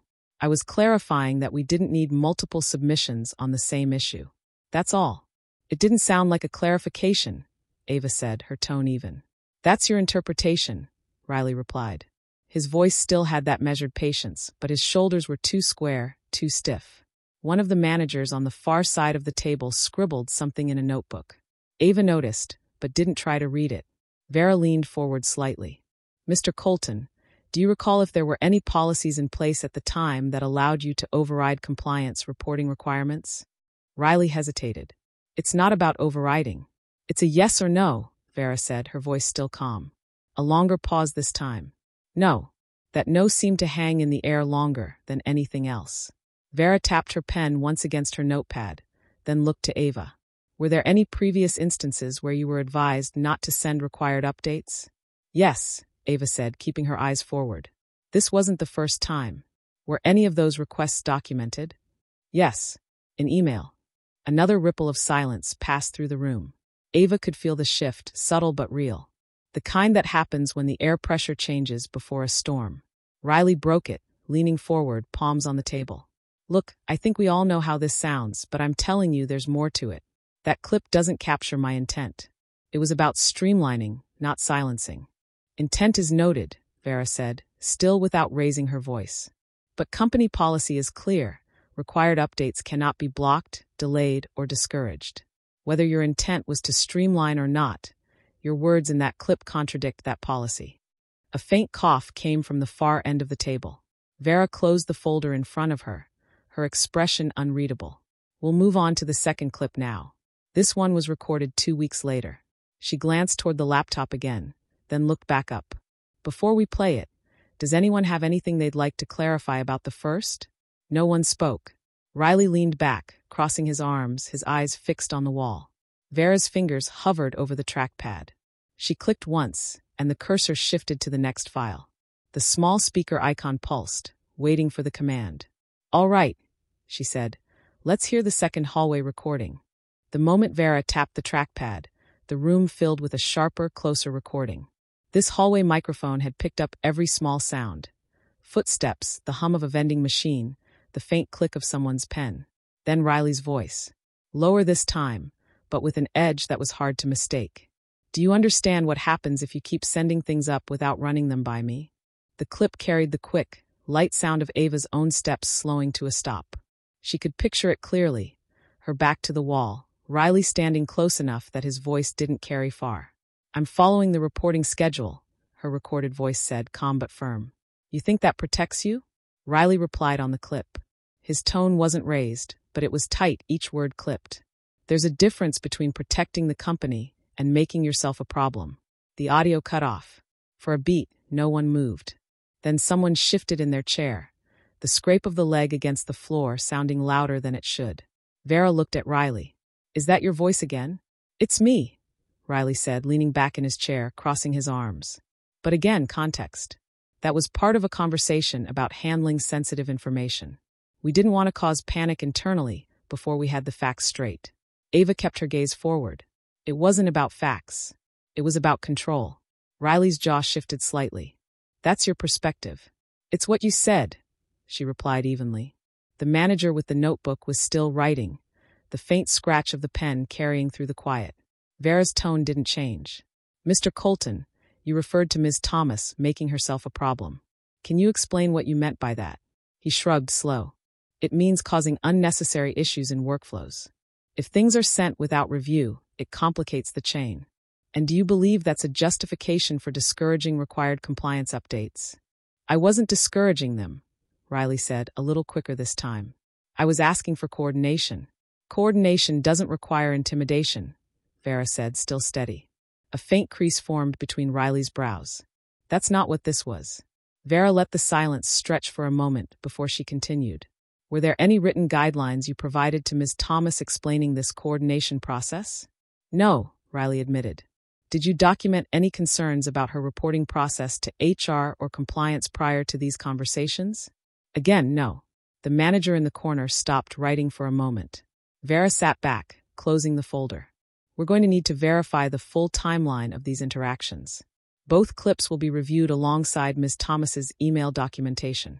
I was clarifying that we didn't need multiple submissions on the same issue. That's all. It didn't sound like a clarification, Ava said, her tone even. That's your interpretation, Riley replied. His voice still had that measured patience, but his shoulders were too square, too stiff. One of the managers on the far side of the table scribbled something in a notebook. Ava noticed, but didn't try to read it. Vera leaned forward slightly. Mister Colton, do you recall if there were any policies in place at the time that allowed you to override compliance reporting requirements? Riley hesitated. It's not about overriding. It's a yes or no, Vera said, her voice still calm. A longer pause this time. No. That no seemed to hang in the air longer than anything else. Vera tapped her pen once against her notepad, then looked to Ava. Were there any previous instances where you were advised not to send required updates? Yes, Ava said, keeping her eyes forward. This wasn't the first time. Were any of those requests documented? Yes. In email. Another ripple of silence passed through the room. Ava could feel the shift, subtle but real. The kind that happens when the air pressure changes before a storm. Riley broke it, leaning forward, palms on the table. Look, I think we all know how this sounds, but I'm telling you there's more to it. That clip doesn't capture my intent. It was about streamlining, not silencing. Intent is noted, Vera said, still without raising her voice. But company policy is clear. Required updates cannot be blocked, delayed, or discouraged. Whether your intent was to streamline or not, your words in that clip contradict that policy. A faint cough came from the far end of the table. Vera closed the folder in front of her, her expression unreadable. We'll move on to the second clip now. This one was recorded two weeks later. She glanced toward the laptop again, then looked back up. Before we play it, does anyone have anything they'd like to clarify about the first? No one spoke. Riley leaned back, crossing his arms, his eyes fixed on the wall. Vera's fingers hovered over the trackpad. She clicked once, and the cursor shifted to the next file. The small speaker icon pulsed, waiting for the command. All right, she said. Let's hear the second hallway recording. The moment Vera tapped the trackpad, the room filled with a sharper, closer recording. This hallway microphone had picked up every small sound. Footsteps, the hum of a vending machine, the faint click of someone's pen. Then Riley's voice. Lower this time, but with an edge that was hard to mistake. Do you understand what happens if you keep sending things up without running them by me? The clip carried the quick, light sound of Ava's own steps slowing to a stop. She could picture it clearly, her back to the wall, Riley standing close enough that his voice didn't carry far. I'm following the reporting schedule, her recorded voice said, calm but firm. You think that protects you? Riley replied on the clip. His tone wasn't raised, but it was tight, each word clipped. There's a difference between protecting the company and making yourself a problem. The audio cut off. For a beat, no one moved. Then someone shifted in their chair, the scrape of the leg against the floor sounding louder than it should. Vera looked at Riley. Is that your voice again? It's me, Riley said, leaning back in his chair, crossing his arms. But again, context. That was part of a conversation about handling sensitive information. We didn't want to cause panic internally before we had the facts straight. Ava kept her gaze forward. It wasn't about facts. It was about control. Riley's jaw shifted slightly. That's your perspective. It's what you said, she replied evenly. The manager with the notebook was still writing, the faint scratch of the pen carrying through the quiet. Vera's tone didn't change. Mister Colton, you referred to Miz Thomas making herself a problem. Can you explain what you meant by that? He shrugged slow. It means causing unnecessary issues in workflows. If things are sent without review, it complicates the chain. And do you believe that's a justification for discouraging required compliance updates? I wasn't discouraging them, Riley said, a little quicker this time. I was asking for coordination. Coordination doesn't require intimidation, Vera said, still steady. A faint crease formed between Riley's brows. That's not what this was. Vera let the silence stretch for a moment before she continued. Were there any written guidelines you provided to Miz Thomas explaining this coordination process? No, Riley admitted. Did you document any concerns about her reporting process to H R or compliance prior to these conversations? Again, no. The manager in the corner stopped writing for a moment. Vera sat back, closing the folder. We're going to need to verify the full timeline of these interactions. Both clips will be reviewed alongside Miz Thomas's email documentation.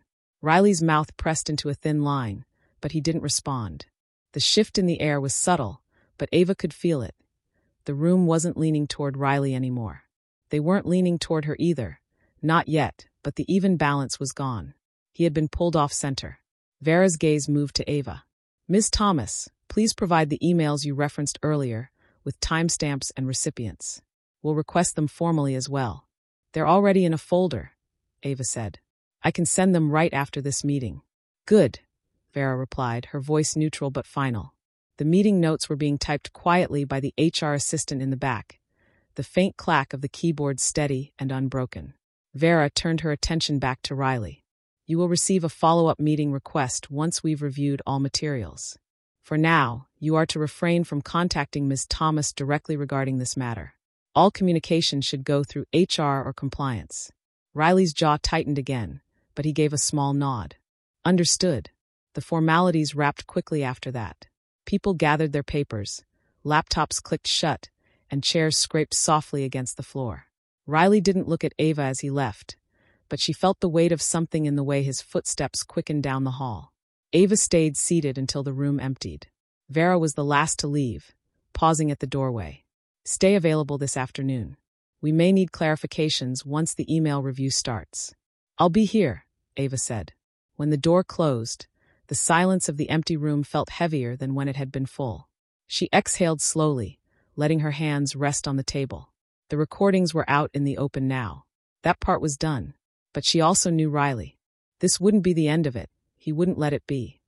Riley's mouth pressed into a thin line, but he didn't respond. The shift in the air was subtle, but Ava could feel it. The room wasn't leaning toward Riley anymore. They weren't leaning toward her either. Not yet, but the even balance was gone. He had been pulled off center. Vera's gaze moved to Ava. Miz Thomas, please provide the emails you referenced earlier, with timestamps and recipients. We'll request them formally as well. They're already in a folder, Ava said. I can send them right after this meeting. Good, Vera replied, her voice neutral but final. The meeting notes were being typed quietly by the H R assistant in the back, the faint clack of the keyboard steady and unbroken. Vera turned her attention back to Riley. You will receive a follow-up meeting request once we've reviewed all materials. For now, you are to refrain from contacting Miz Thomas directly regarding this matter. All communication should go through H R or compliance. Riley's jaw tightened again, but he gave a small nod. Understood. The formalities wrapped quickly after that. People gathered their papers, laptops clicked shut, and chairs scraped softly against the floor. Riley didn't look at Ava as he left, but she felt the weight of something in the way his footsteps quickened down the hall. Ava stayed seated until the room emptied. Vera was the last to leave, pausing at the doorway. Stay available this afternoon. We may need clarifications once the email review starts. I'll be here, Ava said. When the door closed, the silence of the empty room felt heavier than when it had been full. She exhaled slowly, letting her hands rest on the table. The recordings were out in the open now. That part was done. But she also knew Riley. This wouldn't be the end of it. He wouldn't let it be.